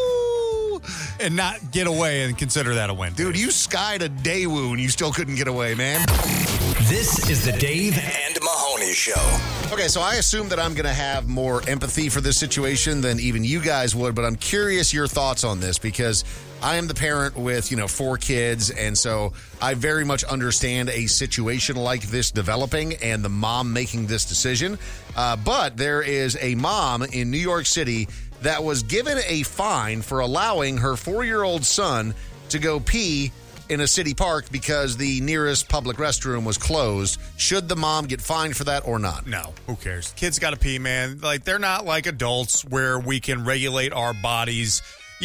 E: and not get away and consider that a win.
C: Dude, you skied a Daewoo and you still couldn't get away, man.
B: This is the Dave and Mahoney Show.
C: Okay, so I assume that I'm going to have more empathy for this situation than even you guys would, but I'm curious your thoughts on this because I am the parent with, 4 kids, and so I very much understand a situation like this developing and the mom making this decision. But there is a mom in New York City that was given a fine for allowing her 4-year-old son to go pee in a city park because the nearest public restroom was closed. Should the mom get fined for that or not?
E: No, who cares? Kids got to pee, man. Like, they're not like adults where we can regulate our bodies,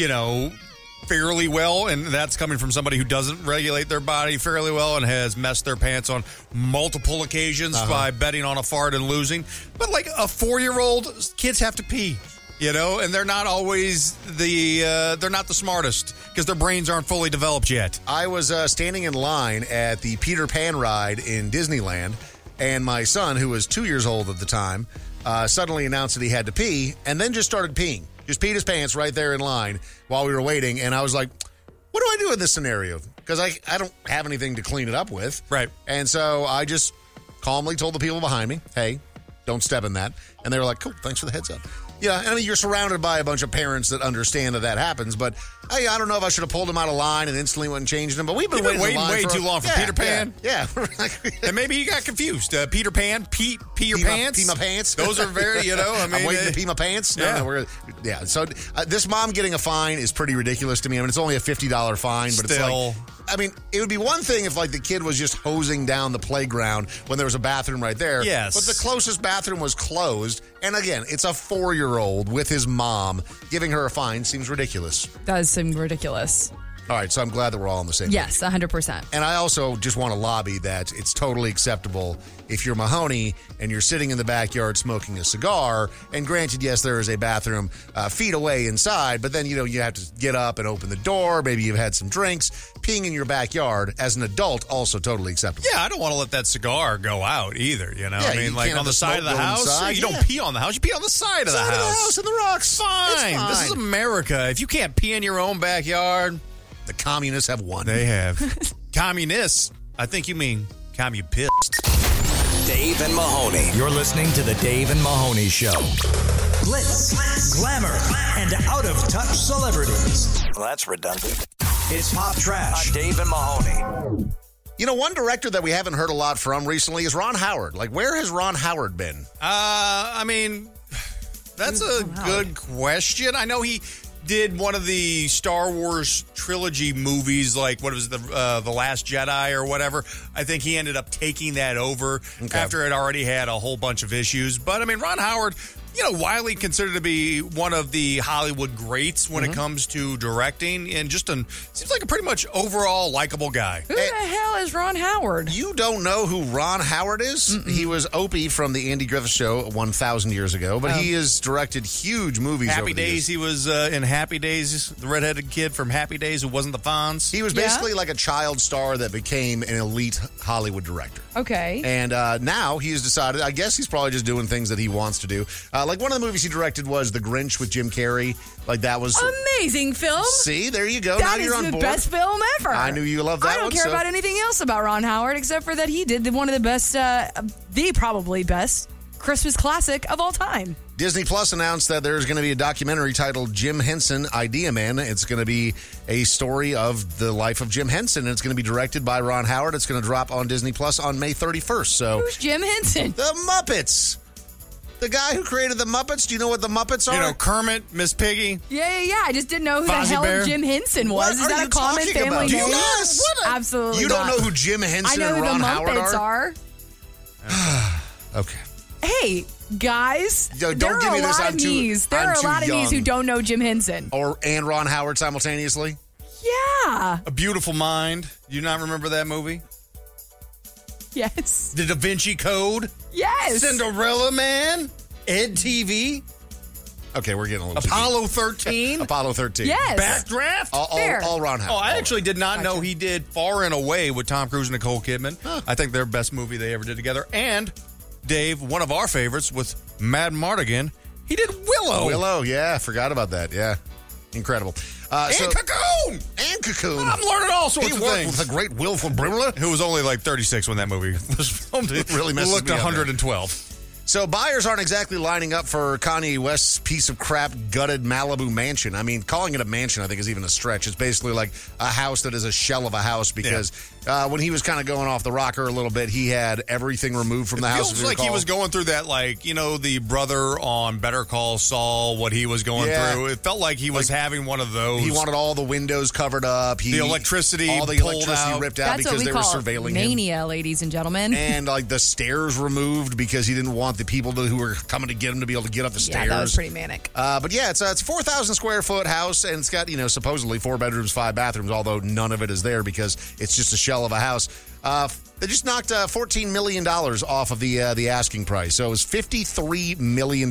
E: fairly well, and that's coming from somebody who doesn't regulate their body fairly well and has messed their pants on multiple occasions by betting on a fart and losing. But like a 4-year-old, kids have to pee. And they're not always they're not the smartest because their brains aren't fully developed yet.
C: I was standing in line at the Peter Pan ride in Disneyland, and my son, who was 2 years old at the time, suddenly announced that he had to pee and then just started peeing. Just peed his pants right there in line while we were waiting, and I was like, what do I do in this scenario? Because I don't have anything to clean it up with.
E: Right.
C: And so I just calmly told the people behind me, hey, don't step in that. And they were like, cool, thanks for the heads up. Yeah, I mean, you're surrounded by a bunch of parents that understand that that happens, but hey, I don't know if I should have pulled him out of line and instantly went and changed him, but we've been waiting
E: way too long for Peter Pan.
C: Yeah.
E: And maybe he got confused. Peter Pan, pee your pants.
C: Pee my pants.
E: Those are very,
C: I'm waiting to pee my pants.
E: Yeah.
C: So this mom getting a fine is pretty ridiculous to me. I mean, it's only a $50 fine, but it's like, I mean, it would be one thing if, like, the kid was just hosing down the playground when there was a bathroom right there.
E: Yes.
C: But the closest bathroom was closed. And again, it's a 4-year-old with his mom. Giving her a fine seems ridiculous.
D: Does seem ridiculous.
C: All right, so I'm glad that we're all on the same page.
D: Yes, 100%.
C: And I also just want to lobby that it's totally acceptable if you're Mahoney and you're sitting in the backyard smoking a cigar, and granted, yes, there is a bathroom feet away inside, but then, you have to get up and open the door. Maybe you've had some drinks. Peeing in your backyard as an adult, also totally acceptable.
E: Yeah, I don't want to let that cigar go out either,
C: Yeah,
E: I mean, like on the side of the house,
C: inside.
E: you don't pee on the house, you pee on the side of the house.
C: In the rocks.
E: Fine. This is America. If you can't pee in your own backyard,
C: the communists have won.
E: They have. Communists? I think you mean commie-pissed.
B: Dave and Mahoney. You're listening to the Dave and Mahoney Show. Glitz, glamour, and out-of-touch celebrities.
G: Well, that's redundant.
B: It's Pop Trash. Dave and Mahoney.
C: One director that we haven't heard a lot from recently is Ron Howard. Like, where has Ron Howard been?
E: I mean, that's a good question. I know did one of the Star Wars trilogy movies, like what was the Last Jedi or whatever. I think he ended up taking that over after it already had a whole bunch of issues. But I mean, Ron Howard, widely considered to be one of the Hollywood greats when it comes to directing, and just seems like a pretty much overall likable guy.
D: Who the hell is Ron Howard?
C: You don't know who Ron Howard is? Mm-mm. He was Opie from the Andy Griffith Show 1,000 years ago, but he has directed huge movies.
E: Happy Days. He was in Happy Days, the redheaded kid from Happy Days who wasn't the Fonz.
C: He was basically like a child star that became an elite Hollywood director.
D: Okay.
C: And now he has decided, I guess he's probably just doing things that he wants to do. Like one of the movies he directed was The Grinch with Jim Carrey. Like that was
D: amazing film.
C: See, there you go.
D: That
C: now you're on board.
D: Is the best film ever.
C: I knew you loved that one.
D: I don't care about anything else about Ron Howard except for that he did one of the best, the probably best Christmas classic of all time.
C: Disney Plus announced that there's going to be a documentary titled Jim Henson Idea Man. It's going to be a story of the life of Jim Henson, and it's going to be directed by Ron Howard. It's going to drop on Disney Plus on May 31st. So,
D: who's Jim Henson?
C: The Muppets. The guy who created the Muppets. Do you know what the Muppets are?
E: Kermit, Miss Piggy.
D: Yeah. I just didn't know who
E: Fozzie
D: the hell
E: Bear.
D: Jim Henson was.
C: What
D: is
C: are
D: that
C: you
D: a common
C: talking
D: family
C: about?
D: name?
C: Yes.
D: Absolutely.
C: You don't know who Jim Henson
D: I know
C: and
D: who
C: Ron
D: the
C: Howard
D: Muppets are.
C: Okay.
D: Hey, guys.
C: Don't
D: there
C: give
D: are
C: me this.
D: There are a lot of me's who don't know Jim Henson.
C: And Ron Howard simultaneously?
D: Yeah.
E: A Beautiful Mind. Do you not remember that movie?
D: Yes.
E: The Da Vinci Code?
D: Yes.
E: Cinderella Man? Ed TV?
C: Okay, we're getting a little
E: Apollo 13?
C: Apollo 13.
D: Yes.
E: Backdraft?
C: All Ron Howard.
E: Oh, I actually did not know he did Far and Away with Tom Cruise and Nicole Kidman. I think their best movie they ever did together. And Dave, one of our favorites with Mad Mardigan, he did Willow.
C: Willow, yeah. Forgot about that. Yeah. Incredible.
E: Cocoon!
C: And Cocoon.
E: I'm learning all sorts of
C: things. He worked
E: things.
C: with the great Wilford Brimley.
E: Who was only like 36 when that movie was filmed.
C: It really messes
E: looked
C: me up
E: 112.
C: So buyers aren't exactly lining up for Kanye West's piece of crap gutted Malibu mansion. I mean, calling it a mansion, I think, is even a stretch. It's basically like a house that is a shell of a house because when he was kind of going off the rocker a little bit, he had everything removed from the house.
E: It feels like he was going through that, the brother on Better Call Saul, what he was going through. It felt like he was having one of those.
C: He wanted all the windows covered up.
E: The electricity
C: all the
E: pulled
C: electricity
E: out.
C: ripped out
D: That's
C: because
D: what we
C: they were
D: call
C: surveilling
D: mania,
C: him.
D: ladies and gentlemen.
C: And the stairs removed because he didn't want the people who were coming to get him to be able to get up the stairs.
D: Yeah, that was pretty manic.
C: But yeah, it's a 4,000 square foot house, and it's got supposedly 4 bedrooms, 5 bathrooms. Although none of it is there because it's just a shell of a house. They just knocked $14 million off of the asking price. So it was $53 million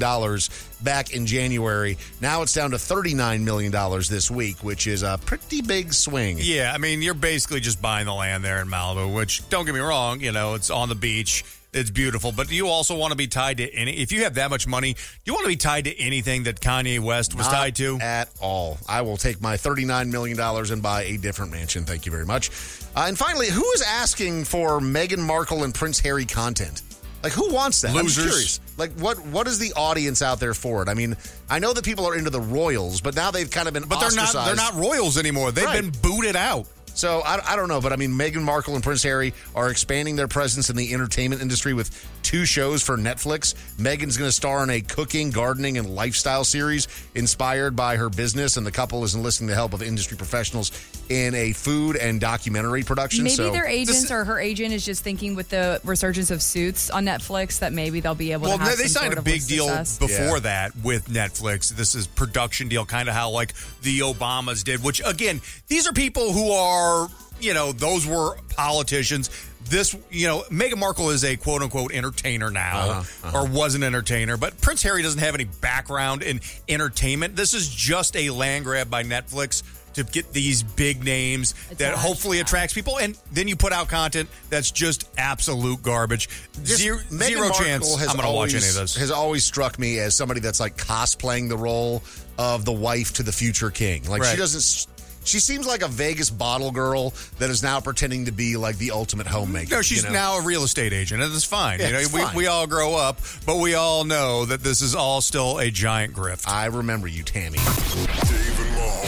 C: back in January. Now it's down to $39 million this week, which is a pretty big swing.
E: Yeah, I mean, you're basically just buying the land there in Malibu, which, don't get me wrong, it's on the beach. It's beautiful, but do you also want to be tied to if you have that much money, do you want to be tied to anything that Kanye West was tied to?
C: At all. I will take my $39 million and buy a different mansion. Thank you very much. And finally, who is asking for Meghan Markle and Prince Harry content? Who wants that?
E: Losers.
C: I'm curious. What is the audience out there for it? I mean, I know that people are into the royals, but now they've kind of been ostracized.
E: They're not royals anymore. They've been booted out.
C: So I don't know, but I mean, Meghan Markle and Prince Harry are expanding their presence in the entertainment industry with 2 shows for Netflix. Meghan's going to star in a cooking, gardening, and lifestyle series inspired by her business, and the couple is enlisting the help of industry professionals in a food and documentary production.
D: Maybe their agents or her agent is just thinking with the resurgence of Suits on Netflix that maybe they'll be able to have
E: they
D: some
E: signed
D: sort
E: a
D: of
E: big deal
D: success.
E: before that with Netflix. This is production deal, kind of how the Obamas did, which, again, these are people who are, those were politicians. This, Meghan Markle is a quote-unquote entertainer now, or was an entertainer, but Prince Harry doesn't have any background in entertainment. This is just a land grab by Netflix to get these big names that hopefully attracts people, and then you put out content that's just absolute garbage. Zero chance I'm going to watch any of this.
C: Has always struck me as somebody that's cosplaying the role of the wife to the future king. She doesn't... She seems like a Vegas bottle girl that is now pretending to be the ultimate homemaker.
E: No, she's now a real estate agent, and it's fine.
C: Yeah, it's fine.
E: We all grow up, but we all know that this is all still a giant grift.
C: I remember you, Tammy.
A: Dave and Mahoney.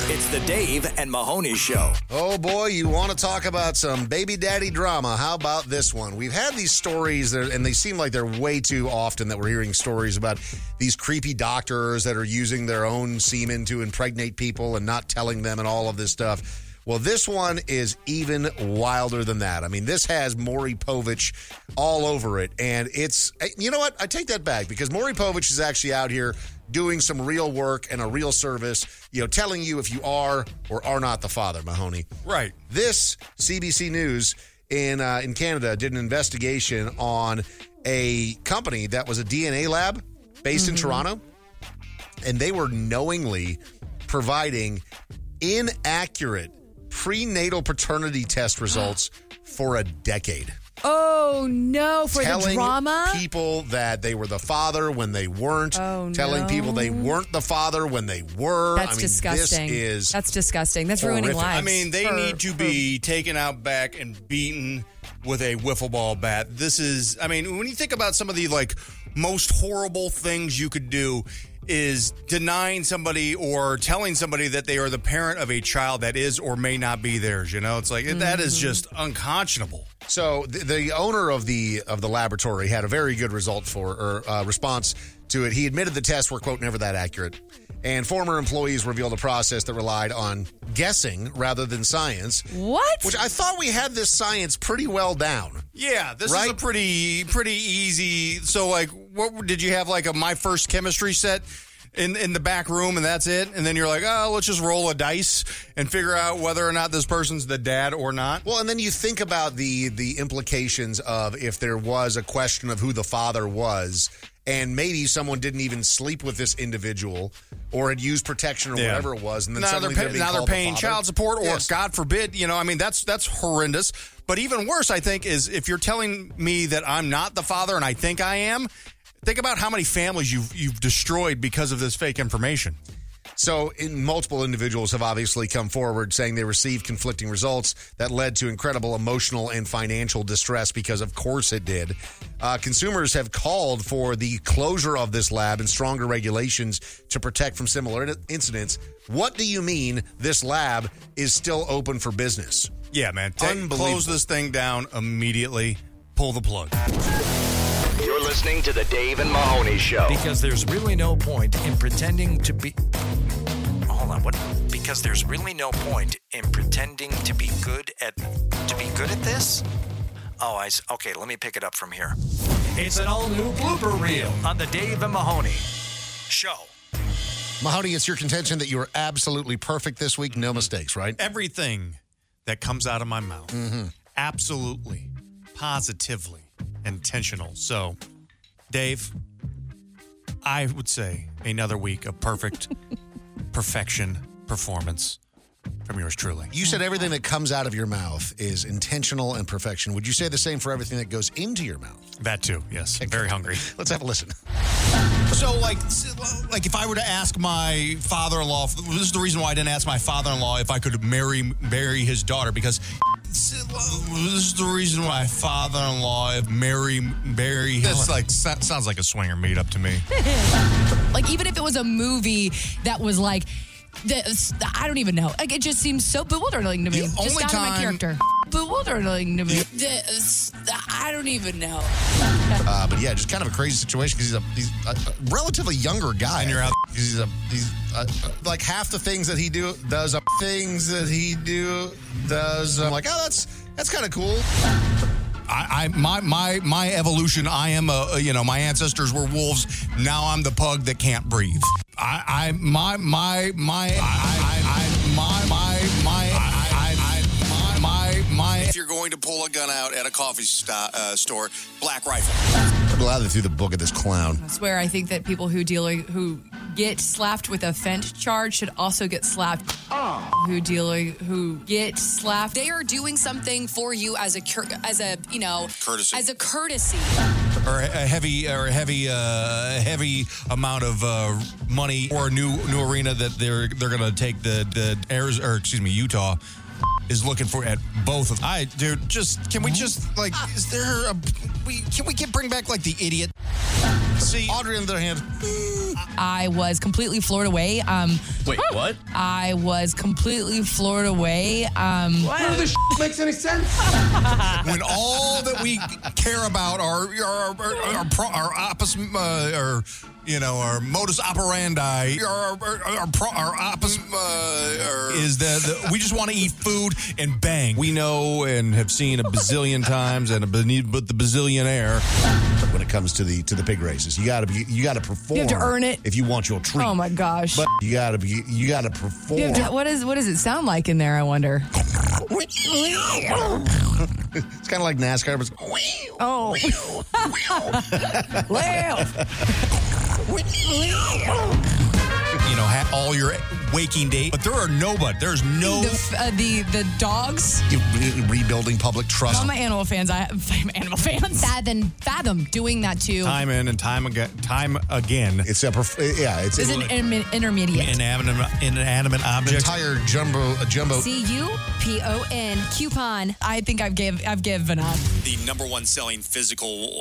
B: It's the Dave and Mahoney Show.
C: Oh boy, you want to talk about some baby daddy drama. How about this one? We've had these stories, and they seem like they're way too often that we're hearing stories about these creepy doctors that are using their own semen to impregnate people and not telling them and all of this stuff. Well, this one is even wilder than that. I mean, this has Maury Povich all over it. And it's, you know what? I take that back because Maury Povich is actually out here doing some real work and a real service, you know, telling you if you are or are not the father, Mahoney.
E: Right.
C: This CBC News in Canada did an investigation on a company that was a DNA lab based in Toronto, and they were knowingly providing inaccurate prenatal paternity test results for a decade.
D: Oh, no, for
C: telling
D: the drama?
C: People that they were the father when they weren't.
D: Oh,
C: telling
D: no.
C: people they weren't the father when they were.
D: That's disgusting. That's disgusting. That's ruining
C: horrific.
D: lives.
E: I mean, they need to be taken out back and beaten with a wiffle ball bat. This is, I mean, when you think about some of the, like, most horrible things you could do is denying somebody or telling somebody that they are the parent of a child that is or may not be theirs. You know, it's like that is just unconscionable.
C: So the owner of the laboratory had a very good response to it. He admitted the tests were, quote, never that accurate. And former employees revealed a process that relied on guessing rather than science.
D: What?
C: Which I thought we had this science pretty well down.
E: Yeah, this is a pretty easy. So, like, what did you have, like, my first chemistry set in the back room and that's it? And then you're like, oh, let's just roll a dice and figure out whether or not this person's the dad or not?
C: Well, and then you think about the implications of if there was a question of who the father was, and maybe someone didn't even sleep with this individual or had used protection or whatever it was, and then
E: now they're paying child support, or God forbid, you know, I mean, that's horrendous. But even worse, I think, is if you're telling me that I'm not the father and I think I am, think about how many families you've destroyed because of this fake information.
C: So multiple individuals have obviously come forward saying they received conflicting results that led to incredible emotional and financial distress because, of course, it did. Consumers have called for the closure of this lab and stronger regulations to protect from similar incidents. What do you mean this lab is still open for business?
E: Yeah, man.
C: Unbelievable.
E: Close this thing down immediately. Pull the plug.
B: You're listening to the Dave and Mahoney Show. Because there's really no point in pretending to be... Hold on, what? Because there's really no point in pretending to be good at this? Oh, okay, let me pick it up from here. It's an all-new blooper reel on the Dave and Mahoney Show.
C: Mahoney, it's your contention that you were absolutely perfect this week. No mistakes, right?
E: Everything that comes out of my mouth. Absolutely. Positively. Intentional. So, Dave, I would say another week of perfection performance from yours truly.
C: You said everything that comes out of your mouth is intentional and perfection. Would you say the same for everything that goes into your mouth?
E: That too, yes. Very hungry.
C: Let's have a listen.
E: So, like if I were to ask my father-in-law, this is the reason why I didn't ask my father-in-law if I could marry his daughter, because this is the reason why father-in-law marry. That's like sounds like a swinger meetup to me.
D: Like, even if it was a movie that was like, I don't even know. Like, it just seems so bewildering to me. Just got in my character. Bewildering to me. I don't even know.
C: But yeah, just kind of a crazy situation because he's a relatively younger guy. And you're out. He's like half the things that he does. I'm like, oh, that's kind of cool.
E: My evolution. I am my ancestors were wolves. Now I'm the pug that can't breathe. If you're going to pull a gun out at a coffee store, Black Rifle.
C: I'm glad they threw the book at this clown.
D: I swear, I think that people who get slapped with a fent charge should also get slapped. Who get slapped, they are doing something for you as a courtesy. As a courtesy.
E: Or a heavy amount of money, or a new arena that they're going to take Utah is looking for at both of them. Can we bring back like the idiot? See,
C: Audrey, on the other hand,
D: I was completely floored away.
A: Wait, what?
D: I was completely floored away.
A: None of this makes any sense.
F: When all that we care about are our opposite, our modus operandi, our opposite is that we just want to eat food and bang.
E: we know and have seen a bazillion times and but the bazillionaire.
C: when it comes to the pig races, you got to perform.
D: You have to earn it.
C: if you want your treat.
D: Oh my gosh!
C: But you got to perform.
D: What does it sound like in there? I wonder.
C: It's kind of like NASCAR, but
D: Oh.
F: All your waking day. But there's no
D: The dogs.
C: rebuilding public trust.
D: All my animal fans. I'm animal fans. Fathom doing that too.
E: Time in and time again.
C: It's it's
D: an intermediate.
E: Inanimate object.
C: Entire jumbo.
D: CUPON coupon. I think I've given up.
F: The number one selling physical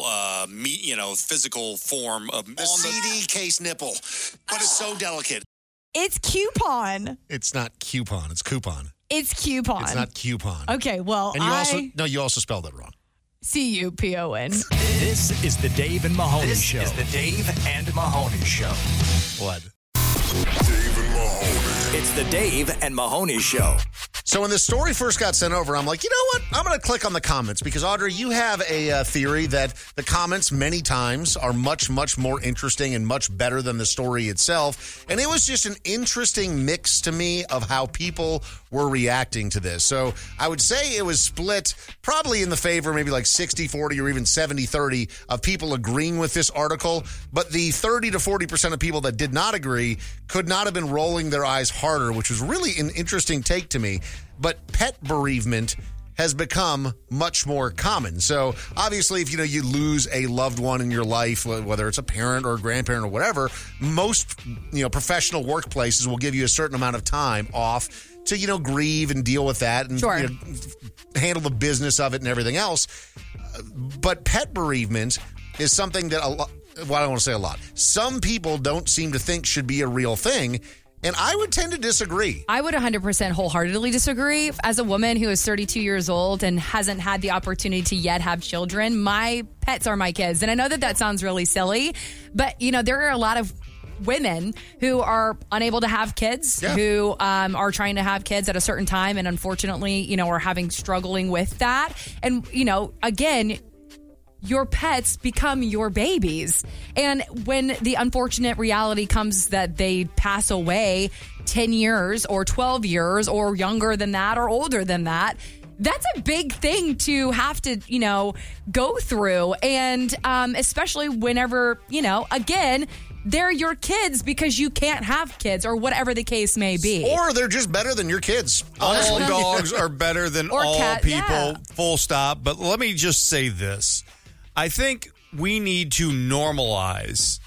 F: form of
C: The CD case nipple, but it's so delicate.
D: It's coupon.
C: It's not coupon. It's coupon.
D: It's coupon.
C: It's not coupon.
D: Okay, well,
C: And you also spelled it wrong.
D: CUPON.
B: This is the Dave and Mahoney Show. This is the Dave and Mahoney Show.
C: What?
G: Dave and Mahoney.
B: It's the Dave and Mahoney Show.
C: So when this story first got sent over, I'm like, you know what? I'm going to click on the comments because, Audrey, you have a theory that the comments many times are much, much more interesting and much better than the story itself. And it was just an interesting mix to me of how people were reacting to this. So I would say it was split probably in the favor, maybe like 60-40 or even 70-30 of people agreeing with this article. But the 30 to 40% of people that did not agree could not have been rolling their eyes harder, which was really an interesting take to me. But pet bereavement has become much more common. So obviously, if you lose a loved one in your life, whether it's a parent or a grandparent or whatever, most professional workplaces will give you a certain amount of time off to grieve and deal with that and
D: sure.
C: Handle the business of it and everything else. But pet bereavement is something that I don't want to say a lot. Some people don't seem to think should be a real thing. And I would tend to disagree.
D: I would 100% wholeheartedly disagree. As a woman who is 32 years old and hasn't had the opportunity to yet have children, my pets are my kids. And I know that sounds really silly, but, there are a lot of women who are unable to have kids, who are trying to have kids at a certain time and unfortunately, are struggling with that. And, again, your pets become your babies. And when the unfortunate reality comes that they pass away 10 years or 12 years or younger than that or older than that, that's a big thing to have to, go through. And especially whenever, again, they're your kids because you can't have kids or whatever the case may be.
C: Or they're just better than your kids.
E: All dogs are better than all people, full stop. But let me just say this. I think we need to normalize.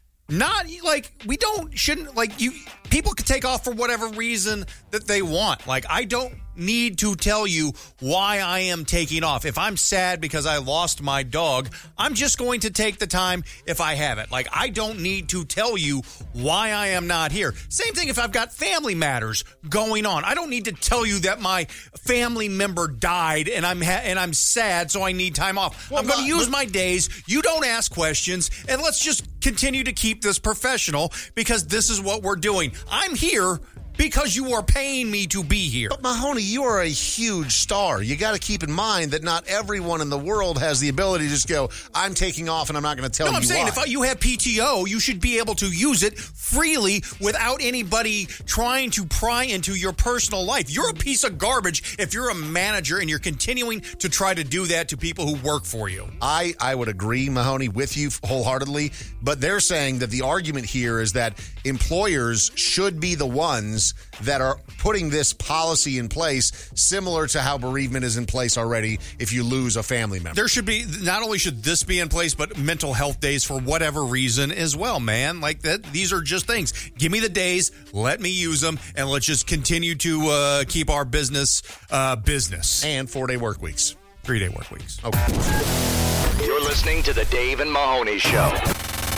E: People could take off for whatever reason that they want. I don't need to tell you why I am taking off. If I'm sad because I lost my dog, I'm just going to take the time if I have it. I don't need to tell you why I am not here. Same thing if I've got family matters going on. I don't need to tell you that my family member died and I'm sad, so I need time off. I'm going to use my days. You don't ask questions, and let's just continue to keep this professional because this is what we're doing. I'm here because you are paying me to be here.
C: But Mahoney, you are a huge star. You got to keep in mind that not everyone in the world has the ability to just go, I'm taking off and I'm not going to tell you why.
E: I'm saying if you have PTO, you should be able to use it freely without anybody trying to pry into your personal life. You're a piece of garbage if you're a manager and you're continuing to try to do that to people who work for you.
C: I would agree, Mahoney, with you wholeheartedly, but they're saying that the argument here is that employers should be the ones that are putting this policy in place, similar to how bereavement is in place already if you lose a family member.
E: There should be, not only should this be in place, but mental health days for whatever reason as well, man. These are just things. Give me the days, let me use them, and let's just continue to keep our business business.
C: And 4-day work weeks.
E: 3-day work weeks.
C: Okay.
B: You're listening to the Dave and Mahoney Show.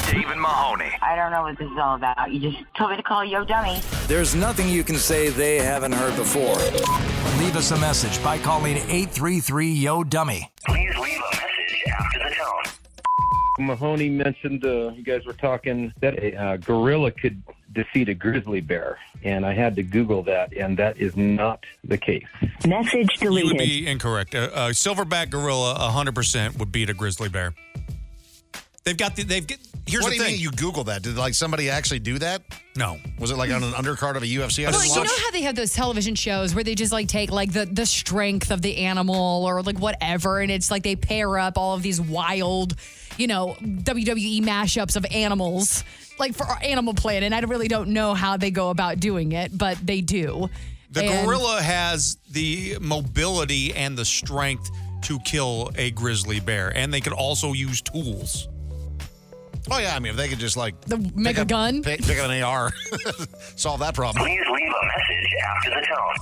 B: Dave and Mahoney.
W: I don't know what this is all about. You just told me to call Yo Dummy.
G: There's nothing you can say they haven't heard before. Leave us a message by calling 833-YO-DUMMY.
H: Please leave a message after the tone.
I: Mahoney mentioned, you guys were talking that a gorilla could defeat a grizzly bear, and I had to Google that, and that is not the case.
W: Message
E: You
W: deleted.
E: would be incorrect. A silverback gorilla 100% would beat a grizzly bear. Here's
C: what
E: the
C: do you
E: thing.
C: mean you Googled that? Did somebody actually do that?
E: No.
C: Was it on an undercard of a UFC?
D: Well, you know how they have those television shows where they just take the strength of the animal or whatever, and it's they pair up all of these wild, WWE mashups of animals, for Animal Planet. I really don't know how they go about doing it, but they do.
E: The gorilla has the mobility and the strength to kill a grizzly bear, and they could also use tools.
C: Oh, yeah. I mean, if they could just
D: make a gun,
C: pick up an AR, solve that problem.
H: Please leave a message after the tone.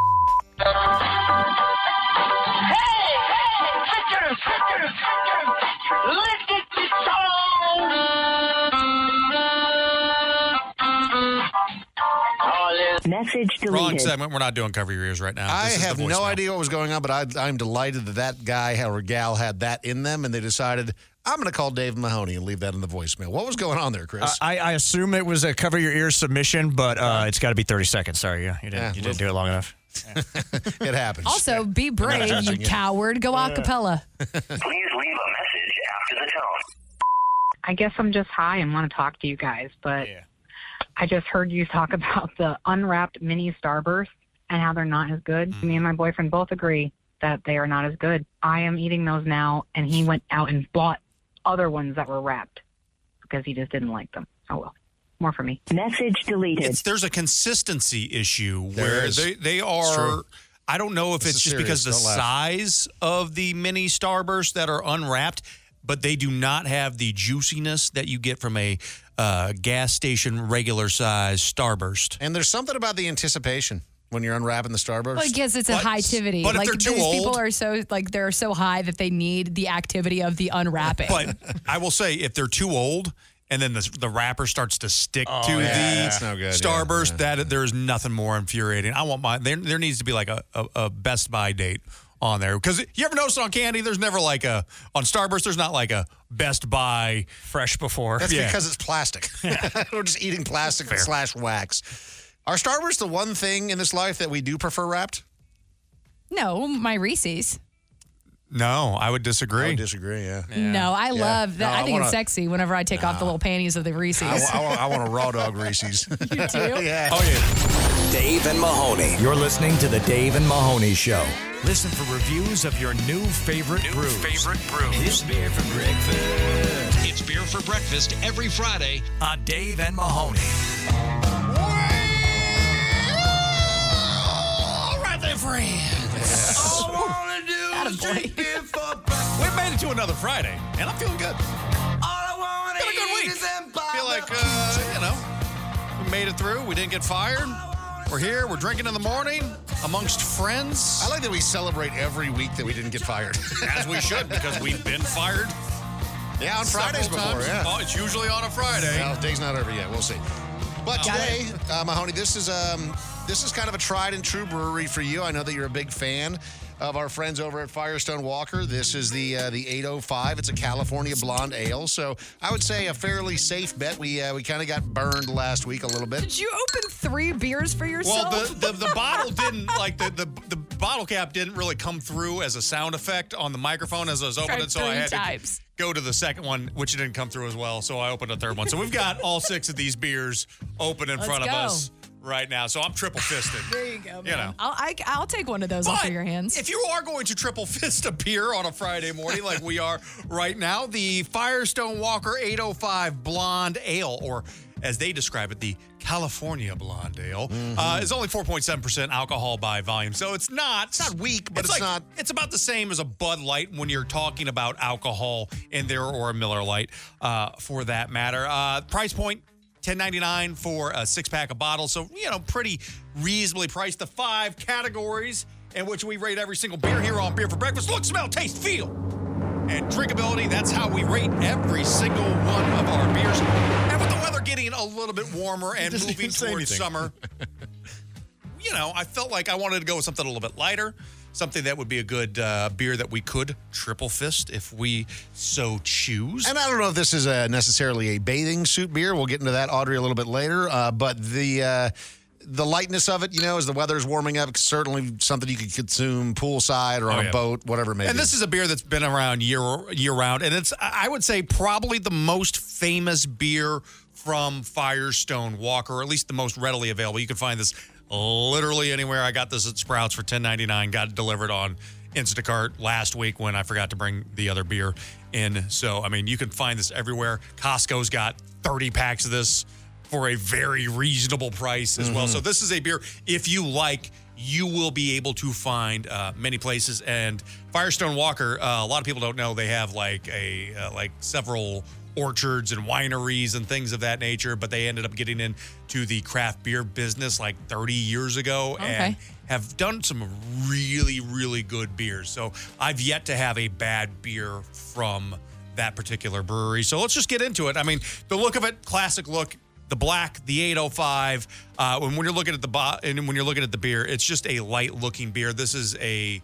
Q: Listen to song.
W: Message deleted.
E: Wrong segment. We're not doing Cover Your Ears right now.
C: I
E: This is
C: have
E: the
C: no
E: voicemail.
C: idea what was going on, but I'm delighted that guy or gal had that in them, and they decided, I'm going to call Dave Mahoney and leave that in the voicemail. What was going on there, Chris?
X: I assume it was a Cover Your Ears submission, but it's got to be 30 seconds. Sorry, you didn't do it long enough.
C: It happens.
D: Also, be brave, you coward. Go a cappella.
H: Please leave a message after the tone.
J: I guess I'm just high and want to talk to you guys, but I just heard you talk about the unwrapped mini Starburst and how they're not as good. Me and my boyfriend both agree that they are not as good. I am eating those now, and he went out and bought other ones that were wrapped because he just didn't like them. Oh, well. More for me.
W: Message deleted.
E: There's a consistency issue
C: There
E: where
C: is.
E: they
C: It's
E: are.
C: true.
E: I don't know if
C: This
E: it's
C: is
E: just
C: serious.
E: because the
C: Don't laugh.
E: size of the mini Starburst that are unwrapped, but they do not have the juiciness that you get from a gas station regular size Starburst.
C: And there's something about the anticipation when you're unwrapping the Starburst.
D: Well, I guess it's a high-tivity.
E: but if they're too
D: these people
E: old-
D: are so they're so high that they need the activity of the unwrapping.
E: But I will say, if they're too old, and then the wrapper starts to stick to the
C: that's no good,
E: Starburst, that there's nothing more infuriating. I want there needs to be a Best Buy date on there, because you ever notice on candy, there's never on Starburst, there's not a Best Buy
X: fresh before.
C: That's because it's plastic. We're just eating plastic / wax. Are Starburst the one thing in this life that we do prefer wrapped?
D: no, my Reese's.
E: No, I would disagree.
C: I would disagree, yeah.
D: No, I love that.
C: No,
D: I think
C: wanna-
D: it's sexy whenever I take off the little panties of the Reese's.
C: I want a raw dog Reese's.
D: You do?
C: Yeah.
E: Oh, yeah.
G: Dave and Mahoney. You're listening to the Dave and Mahoney Show.
B: Listen for reviews of your new favorite brews.
G: It's beer for breakfast.
B: It's Beer for Breakfast every Friday on Dave and Mahoney.
E: All right, then, friends. All I want to do is drink beer for breakfast. We've made it to another Friday, and I'm feeling good. All I want been a good week. I feel like, we made it through. We didn't get fired. We're here. We're drinking in the morning amongst friends.
C: I like that we celebrate every week that we didn't get fired.
E: As we should, because we've been fired.
C: Yeah, on Fridays
E: several
C: before,
E: times.
C: yeah.
E: Oh, it's usually on a Friday.
C: Well, the day's not over yet. We'll see. But today, Mahoney, this is kind of a tried and true brewery for you. I know that you're a big fan of our friends over at Firestone Walker. This is the 805. It's a California blonde ale. So I would say a fairly safe bet. We kind of got burned last week a little bit.
D: Did you open 3 beers for yourself?
E: Well, the bottle didn't the bottle cap didn't really come through as a sound effect on the microphone as I was opening, so I had to go to the second one, which didn't come through as well. So I opened a third one. So we've got all 6 of these beers open in front of us right now. So I'm triple fisted.
D: There you go, man.
E: You know.
D: I'll take one of those off of your hands.
E: If you are going to triple fist a beer on a Friday morning like we are right now, the Firestone Walker 805 Blonde Ale, or as they describe it, the California Blonde Ale, is only 4.7% alcohol by volume. So it's not
C: weak, but it's not.
E: It's about the same as a Bud Light when you're talking about alcohol in there, or a Miller Lite for that matter. Price point, $10.99 for a 6-pack of bottles. So, pretty reasonably priced. The 5 categories in which we rate every single beer here on Beer for Breakfast: look, smell, taste, feel, and drinkability. That's how we rate every single one of our beers. And with the weather getting a little bit warmer and moving towards summer, I felt like I wanted to go with something a little bit lighter, something that would be a good beer that we could triple fist if we so choose.
C: And I don't know if this is necessarily a bathing suit beer. We'll get into that, Audrey, a little bit later. But the lightness of it, as the weather's warming up, certainly something you could consume poolside or on a boat, whatever it may be.
E: And this is a beer that's been around year round, and it's, I would say, probably the most famous beer from Firestone Walker, or at least the most readily available. You can find this literally anywhere. I got this at Sprouts for $10.99, got it delivered on Instacart last week when I forgot to bring the other beer in. So, you can find this everywhere. Costco's got 30 packs of this for a very reasonable price as well. So this is a beer, if you like, you will be able to find many places. And Firestone Walker, a lot of people don't know, they have like several orchards and wineries and things of that nature, but they ended up getting into the craft beer business like 30 years ago and have done some really, really good beers. So I've yet to have a bad beer from that particular brewery. So let's just get into it. The look of it, classic look. The black, the 805. When you're looking at the beer, it's just a light-looking beer. This is a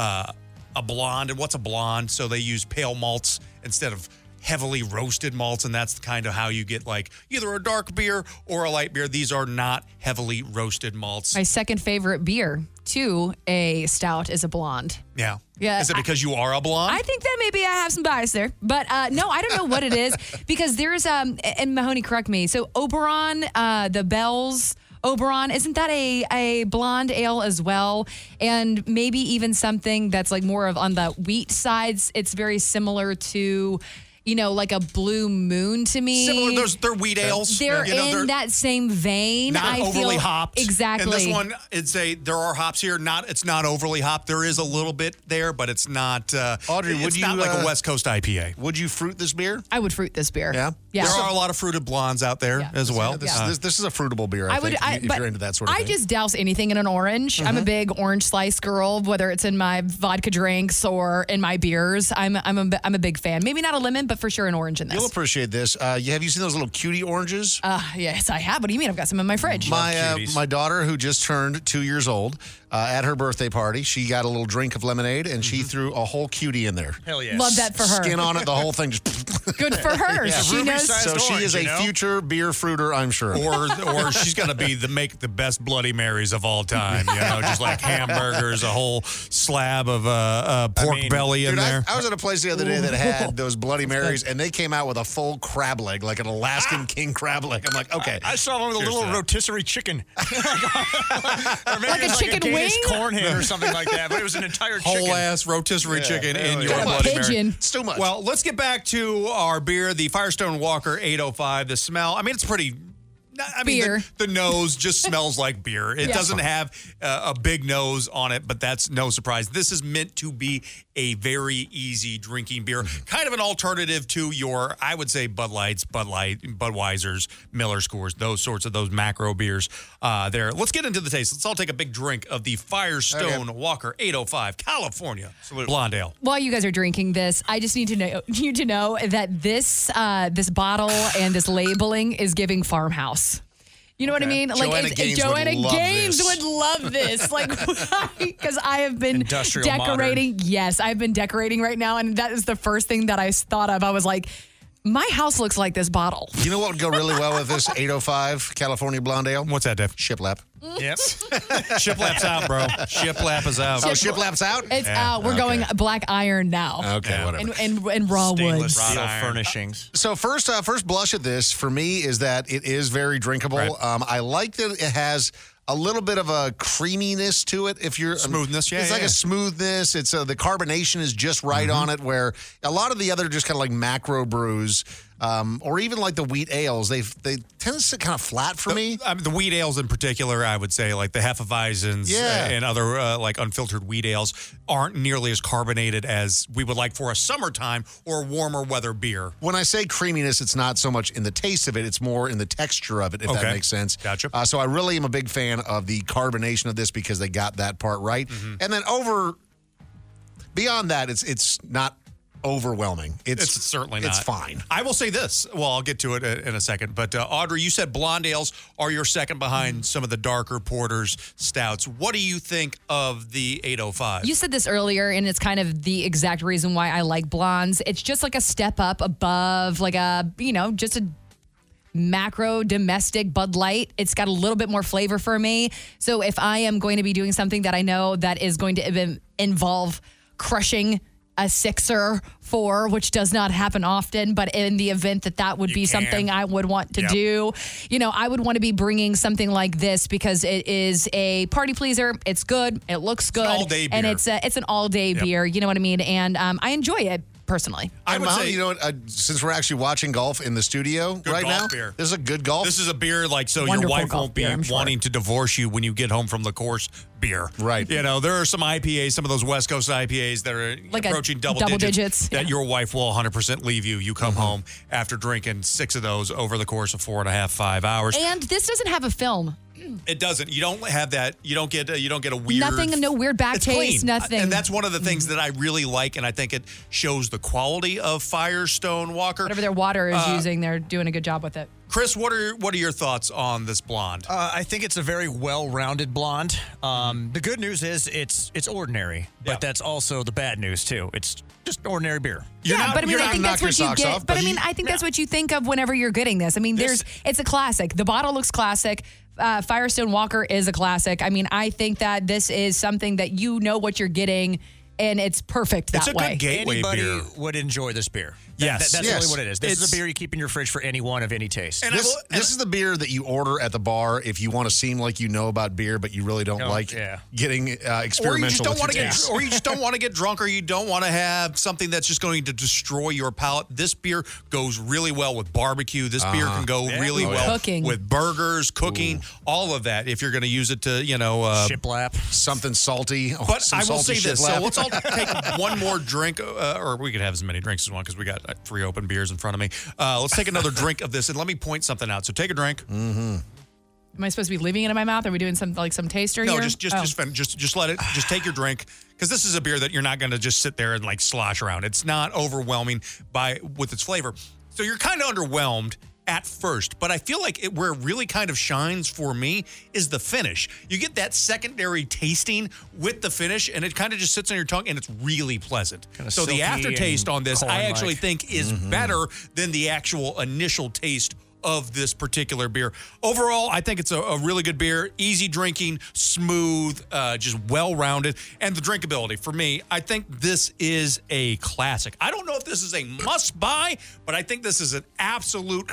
E: blonde, and what's a blonde? So they use pale malts instead of heavily roasted malts, and that's kind of how you get like either a dark beer or a light beer. These are not heavily roasted malts.
D: My second favorite beer to a stout is a blonde.
E: Yeah.
D: Yeah.
E: Is it because you are a blonde?
D: I think that maybe I have some bias there, but no, I don't know what it is because there's and Mahoney, correct me. So Oberon, the Bell's Oberon, isn't that a blonde ale as well? And maybe even something that's like more of on the wheat sides. It's very similar to, like a Blue Moon to me.
E: Similar, they're wheat ales.
D: They're in that same vein.
E: Not overly hopped.
D: Exactly.
E: And this one, there are hops here. It's not overly hopped. There is a little bit there, but it's not.
C: Audrey,
E: it's not like a West Coast IPA.
C: Would you fruit this beer?
D: I would fruit this beer.
C: Yeah.
D: Yeah.
E: There are a lot of fruited blondes out there as well.
C: This is a fruitable beer, I think, if you're into that sort of thing.
D: I just douse anything in an orange. I'm a big orange slice girl, whether it's in my vodka drinks or in my beers. I'm a big fan. Maybe not a lemon, but for sure an orange in this.
C: You'll appreciate this. Have you seen those little cutie oranges?
D: Yes, I have. What do you mean? I've got some in my fridge.
C: My daughter, who just turned 2 years old, at her birthday party, she got a little drink of lemonade, and she threw a whole cutie in there.
X: Hell yes.
D: Love that for her.
C: Skin on it, the whole thing. Just
D: Good for her.
C: Yeah.
D: She knows.
C: So she is a future beer fruiter, I'm sure.
E: Or she's going to make the best Bloody Marys of all time. Just like hamburgers, a whole slab of pork belly in there.
C: I was at a place the other day that had those Bloody Marys, and they came out with a full crab leg, like an Alaskan king crab leg. I'm like, okay.
X: I saw one with a little rotisserie chicken. Or maybe
D: like a chicken wing?
X: Corn head or something like that, but it was an entire chicken.
E: Whole ass rotisserie chicken in your Bloody Mary.
C: It's too much.
E: Well, let's get back to our beer, the Firestone Walker 805. The smell, it's pretty.
D: Beer.
E: The nose just smells like beer. It doesn't have a big nose on it, but that's no surprise. This is meant to be a very easy drinking beer, kind of an alternative to your, I would say, Bud Lights, Budweisers, Miller Scores, those macro beers there. Let's get into the taste. Let's all take a big drink of the Firestone Walker 805 California Blonde Ale.
D: While you guys are drinking this, I just need you to know that this bottle and this labeling is giving farmhouse. You know what I mean?
C: Joanna Gaines
D: would love this. Like, because I have been
X: Industrial
D: decorating.
X: modern.
D: Yes, I've been decorating right now. And that is the first thing that I thought of. I was like, my house looks like this bottle.
C: You know what would go really well with this 805 California Blonde Ale?
E: What's that, Dave?
C: Shiplap.
X: Yep.
E: Shiplap's out, bro. Shiplap is out.
C: Oh, Shiplap's out?
D: It's out. We're going black iron now.
C: Okay, whatever.
D: And raw wood.
X: Stainless steel furnishings.
C: So first blush at this for me is that it is very drinkable.
E: Right.
C: I like that it has a little bit of a creaminess to it. If you're
E: smoothness,
C: it's like a smoothness. It's the carbonation is just right on it. Where a lot of the other just kind of like macro brews, or even like the wheat ales, they tend to sit kind of flat for me.
E: The wheat ales in particular, I would say, like the Hefeweizens and other like unfiltered wheat ales aren't nearly as carbonated as we would like for a summertime or warmer weather beer.
C: When I say creaminess, it's not so much in the taste of it, it's more in the texture of it, if that makes sense.
E: Gotcha.
C: So I really am a big fan of the carbonation of this because they got that part right. And then beyond that, it's not overwhelming.
E: It's certainly not.
C: It's fine.
E: I will say this. Well, I'll get to it in a second. But Audrey, you said blonde ales are your second behind some of the darker porters, stouts. What do you think of the 805?
D: You said this earlier, and it's kind of the exact reason why I like blondes. It's just like a step up above, like just a macro domestic Bud Light. It's got a little bit more flavor for me. So if I am going to be doing something that I know that is going to involve crushing a 6 or 4, which does not happen often, but in the event that would be something I would want to do, I would want to be bringing something like this because it is a party pleaser. It's good. It looks good.
E: It's an all-day beer.
D: And it's an all-day beer. You know what I mean? And I enjoy it personally.
C: I would say, since we're actually watching golf in the studio right now,
E: beer.
C: This is a good golf.
E: This is a beer so
D: Wonderful
E: your wife
D: golf
E: won't be
D: beer, I'm sure.
E: wanting to divorce you when you get home from the course beer.
C: Right.
E: There are some IPAs, some of those West Coast IPAs that are
D: Like
E: approaching double digits that your wife will 100% leave you. You come home after drinking 6 of those over the course of 4.5, 5 hours.
D: And this doesn't have a film.
E: It doesn't. You don't have that. You don't get a weird.
D: Nothing, no weird back
E: It's
D: taste,
E: clean.
D: nothing.
E: And that's one of the things that I really like, and I think it shows the quality of Firestone Walker.
D: Whatever their water is using, they're doing a good job with it.
E: Chris, what are your thoughts on this blonde?
X: I think it's a very well-rounded blonde. The good news is it's ordinary, but that's also the bad news too. It's just ordinary beer.
D: I think that's what you get. But I think that's what you think of whenever you're getting this. I mean, it's a classic. The bottle looks classic. Firestone Walker is a classic. I mean, I think that this is something that you know what you're getting, and it's perfect that way.
E: Good gateway
X: Anybody
E: beer.
X: would enjoy this beer.
E: Yes.
X: That's
C: Yes.
X: really what it is. This
E: It's-
X: is a beer you keep in your fridge for anyone of any taste.
E: And
C: This is the beer that you order at the bar if you want to seem like you know about beer, but you really don't like getting experimental.
E: Or you just don't
C: with
E: want to
C: your
E: get,
C: taste.
E: or you just don't want to get drunk, or you don't want to have something that's just going to destroy your palate. This beer goes really well with barbecue. This beer can go really well
D: Cooking.
E: with burgers, cooking, all of that. If you're going to use it to,
X: shiplap,
C: something salty.
E: But
C: some
E: I will
C: salty
E: say this.
C: shiplap.
E: So let's all take one more drink, or we could have as many drinks as one because we got 3 open beers in front of me. Let's take another drink of this, and let me point something out. So take a drink.
D: Am I supposed to be leaving it in my mouth? Are we doing some taster
E: No,
D: here?
E: just let it. Just take your drink, because this is a beer that you're not going to just sit there and slosh around. It's not overwhelming with its flavor. So you're kind of underwhelmed at first, but I feel like where it really kind of shines for me is the finish. You get that secondary tasting with the finish, and it kind of just sits on your tongue, and it's really pleasant.
X: Kinda
E: So the
X: silky
E: aftertaste
X: and
E: on this, I
X: corn-like.
E: actually think is better than the actual initial taste of this particular beer. Overall, I think it's a really good beer. Easy drinking, smooth, just well-rounded. And the drinkability, for me, I think this is a classic. I don't know if this is a must-buy, but I think this is an absolute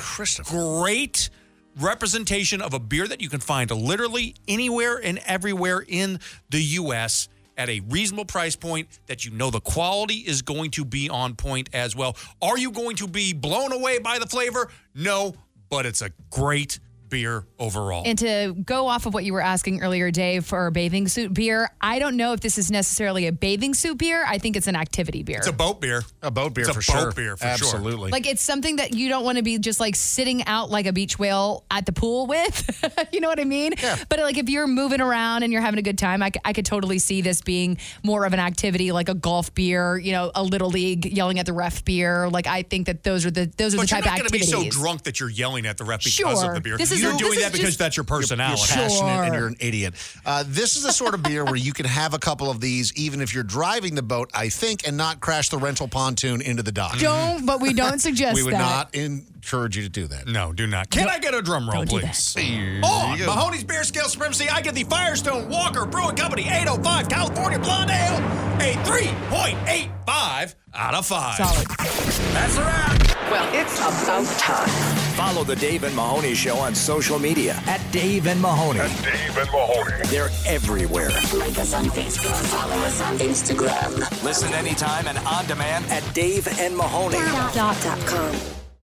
E: great representation of a beer that you can find literally anywhere and everywhere in the U.S., at a reasonable price point that you know the quality is going to be on point as well. Are you going to be blown away by the flavor? No, but it's a great beer overall.
D: And to go off of what you were asking earlier, Dave, for a bathing suit beer, I don't know if this is necessarily a bathing suit beer. I think it's an activity beer.
E: It's a boat beer.
C: A boat beer
E: It's a
C: for
E: boat
C: sure.
E: beer for
C: Absolutely.
E: sure.
D: Like, it's something that you don't want to be just sitting out like a beach whale at the pool with. You know what I mean?
C: Yeah.
D: But if you're moving around and you're having a good time, I could totally see this being more of an activity, like a golf beer, a little league yelling at the ref beer. I think that those are the type of
E: But you're not going to be
D: activities.
E: so drunk that you're yelling at the ref because of the beer.
D: This is
E: You're
D: a-
E: doing
D: this
E: that
D: is
E: because
D: just-
E: that's your personality.
C: You're passionate and
D: Sure.
C: you're an idiot. This is the sort of beer where you can have a couple of these even if you're driving the boat, I think, and not crash the rental pontoon into the dock.
D: But we don't suggest
C: We would
D: that.
C: not encourage you to do that.
E: No, do not. Can I get a drum roll,
D: Don't do
E: please?
C: Here
E: On
C: you go.
E: Mahoney's Beer Scale Supremacy, I give the Firestone Walker Brewing Company 805 California Blonde Ale a 3.85 out of 5.
D: Solid.
G: That's a wrap.
W: Well, it's about time.
G: Follow the Dave and Mahoney Show on social media at Dave and Mahoney.
U: Dave and Mahoney.
G: They're everywhere.
W: Like us on Facebook, follow us on Instagram.
G: Listen anytime and on demand at daveandmahoney.com.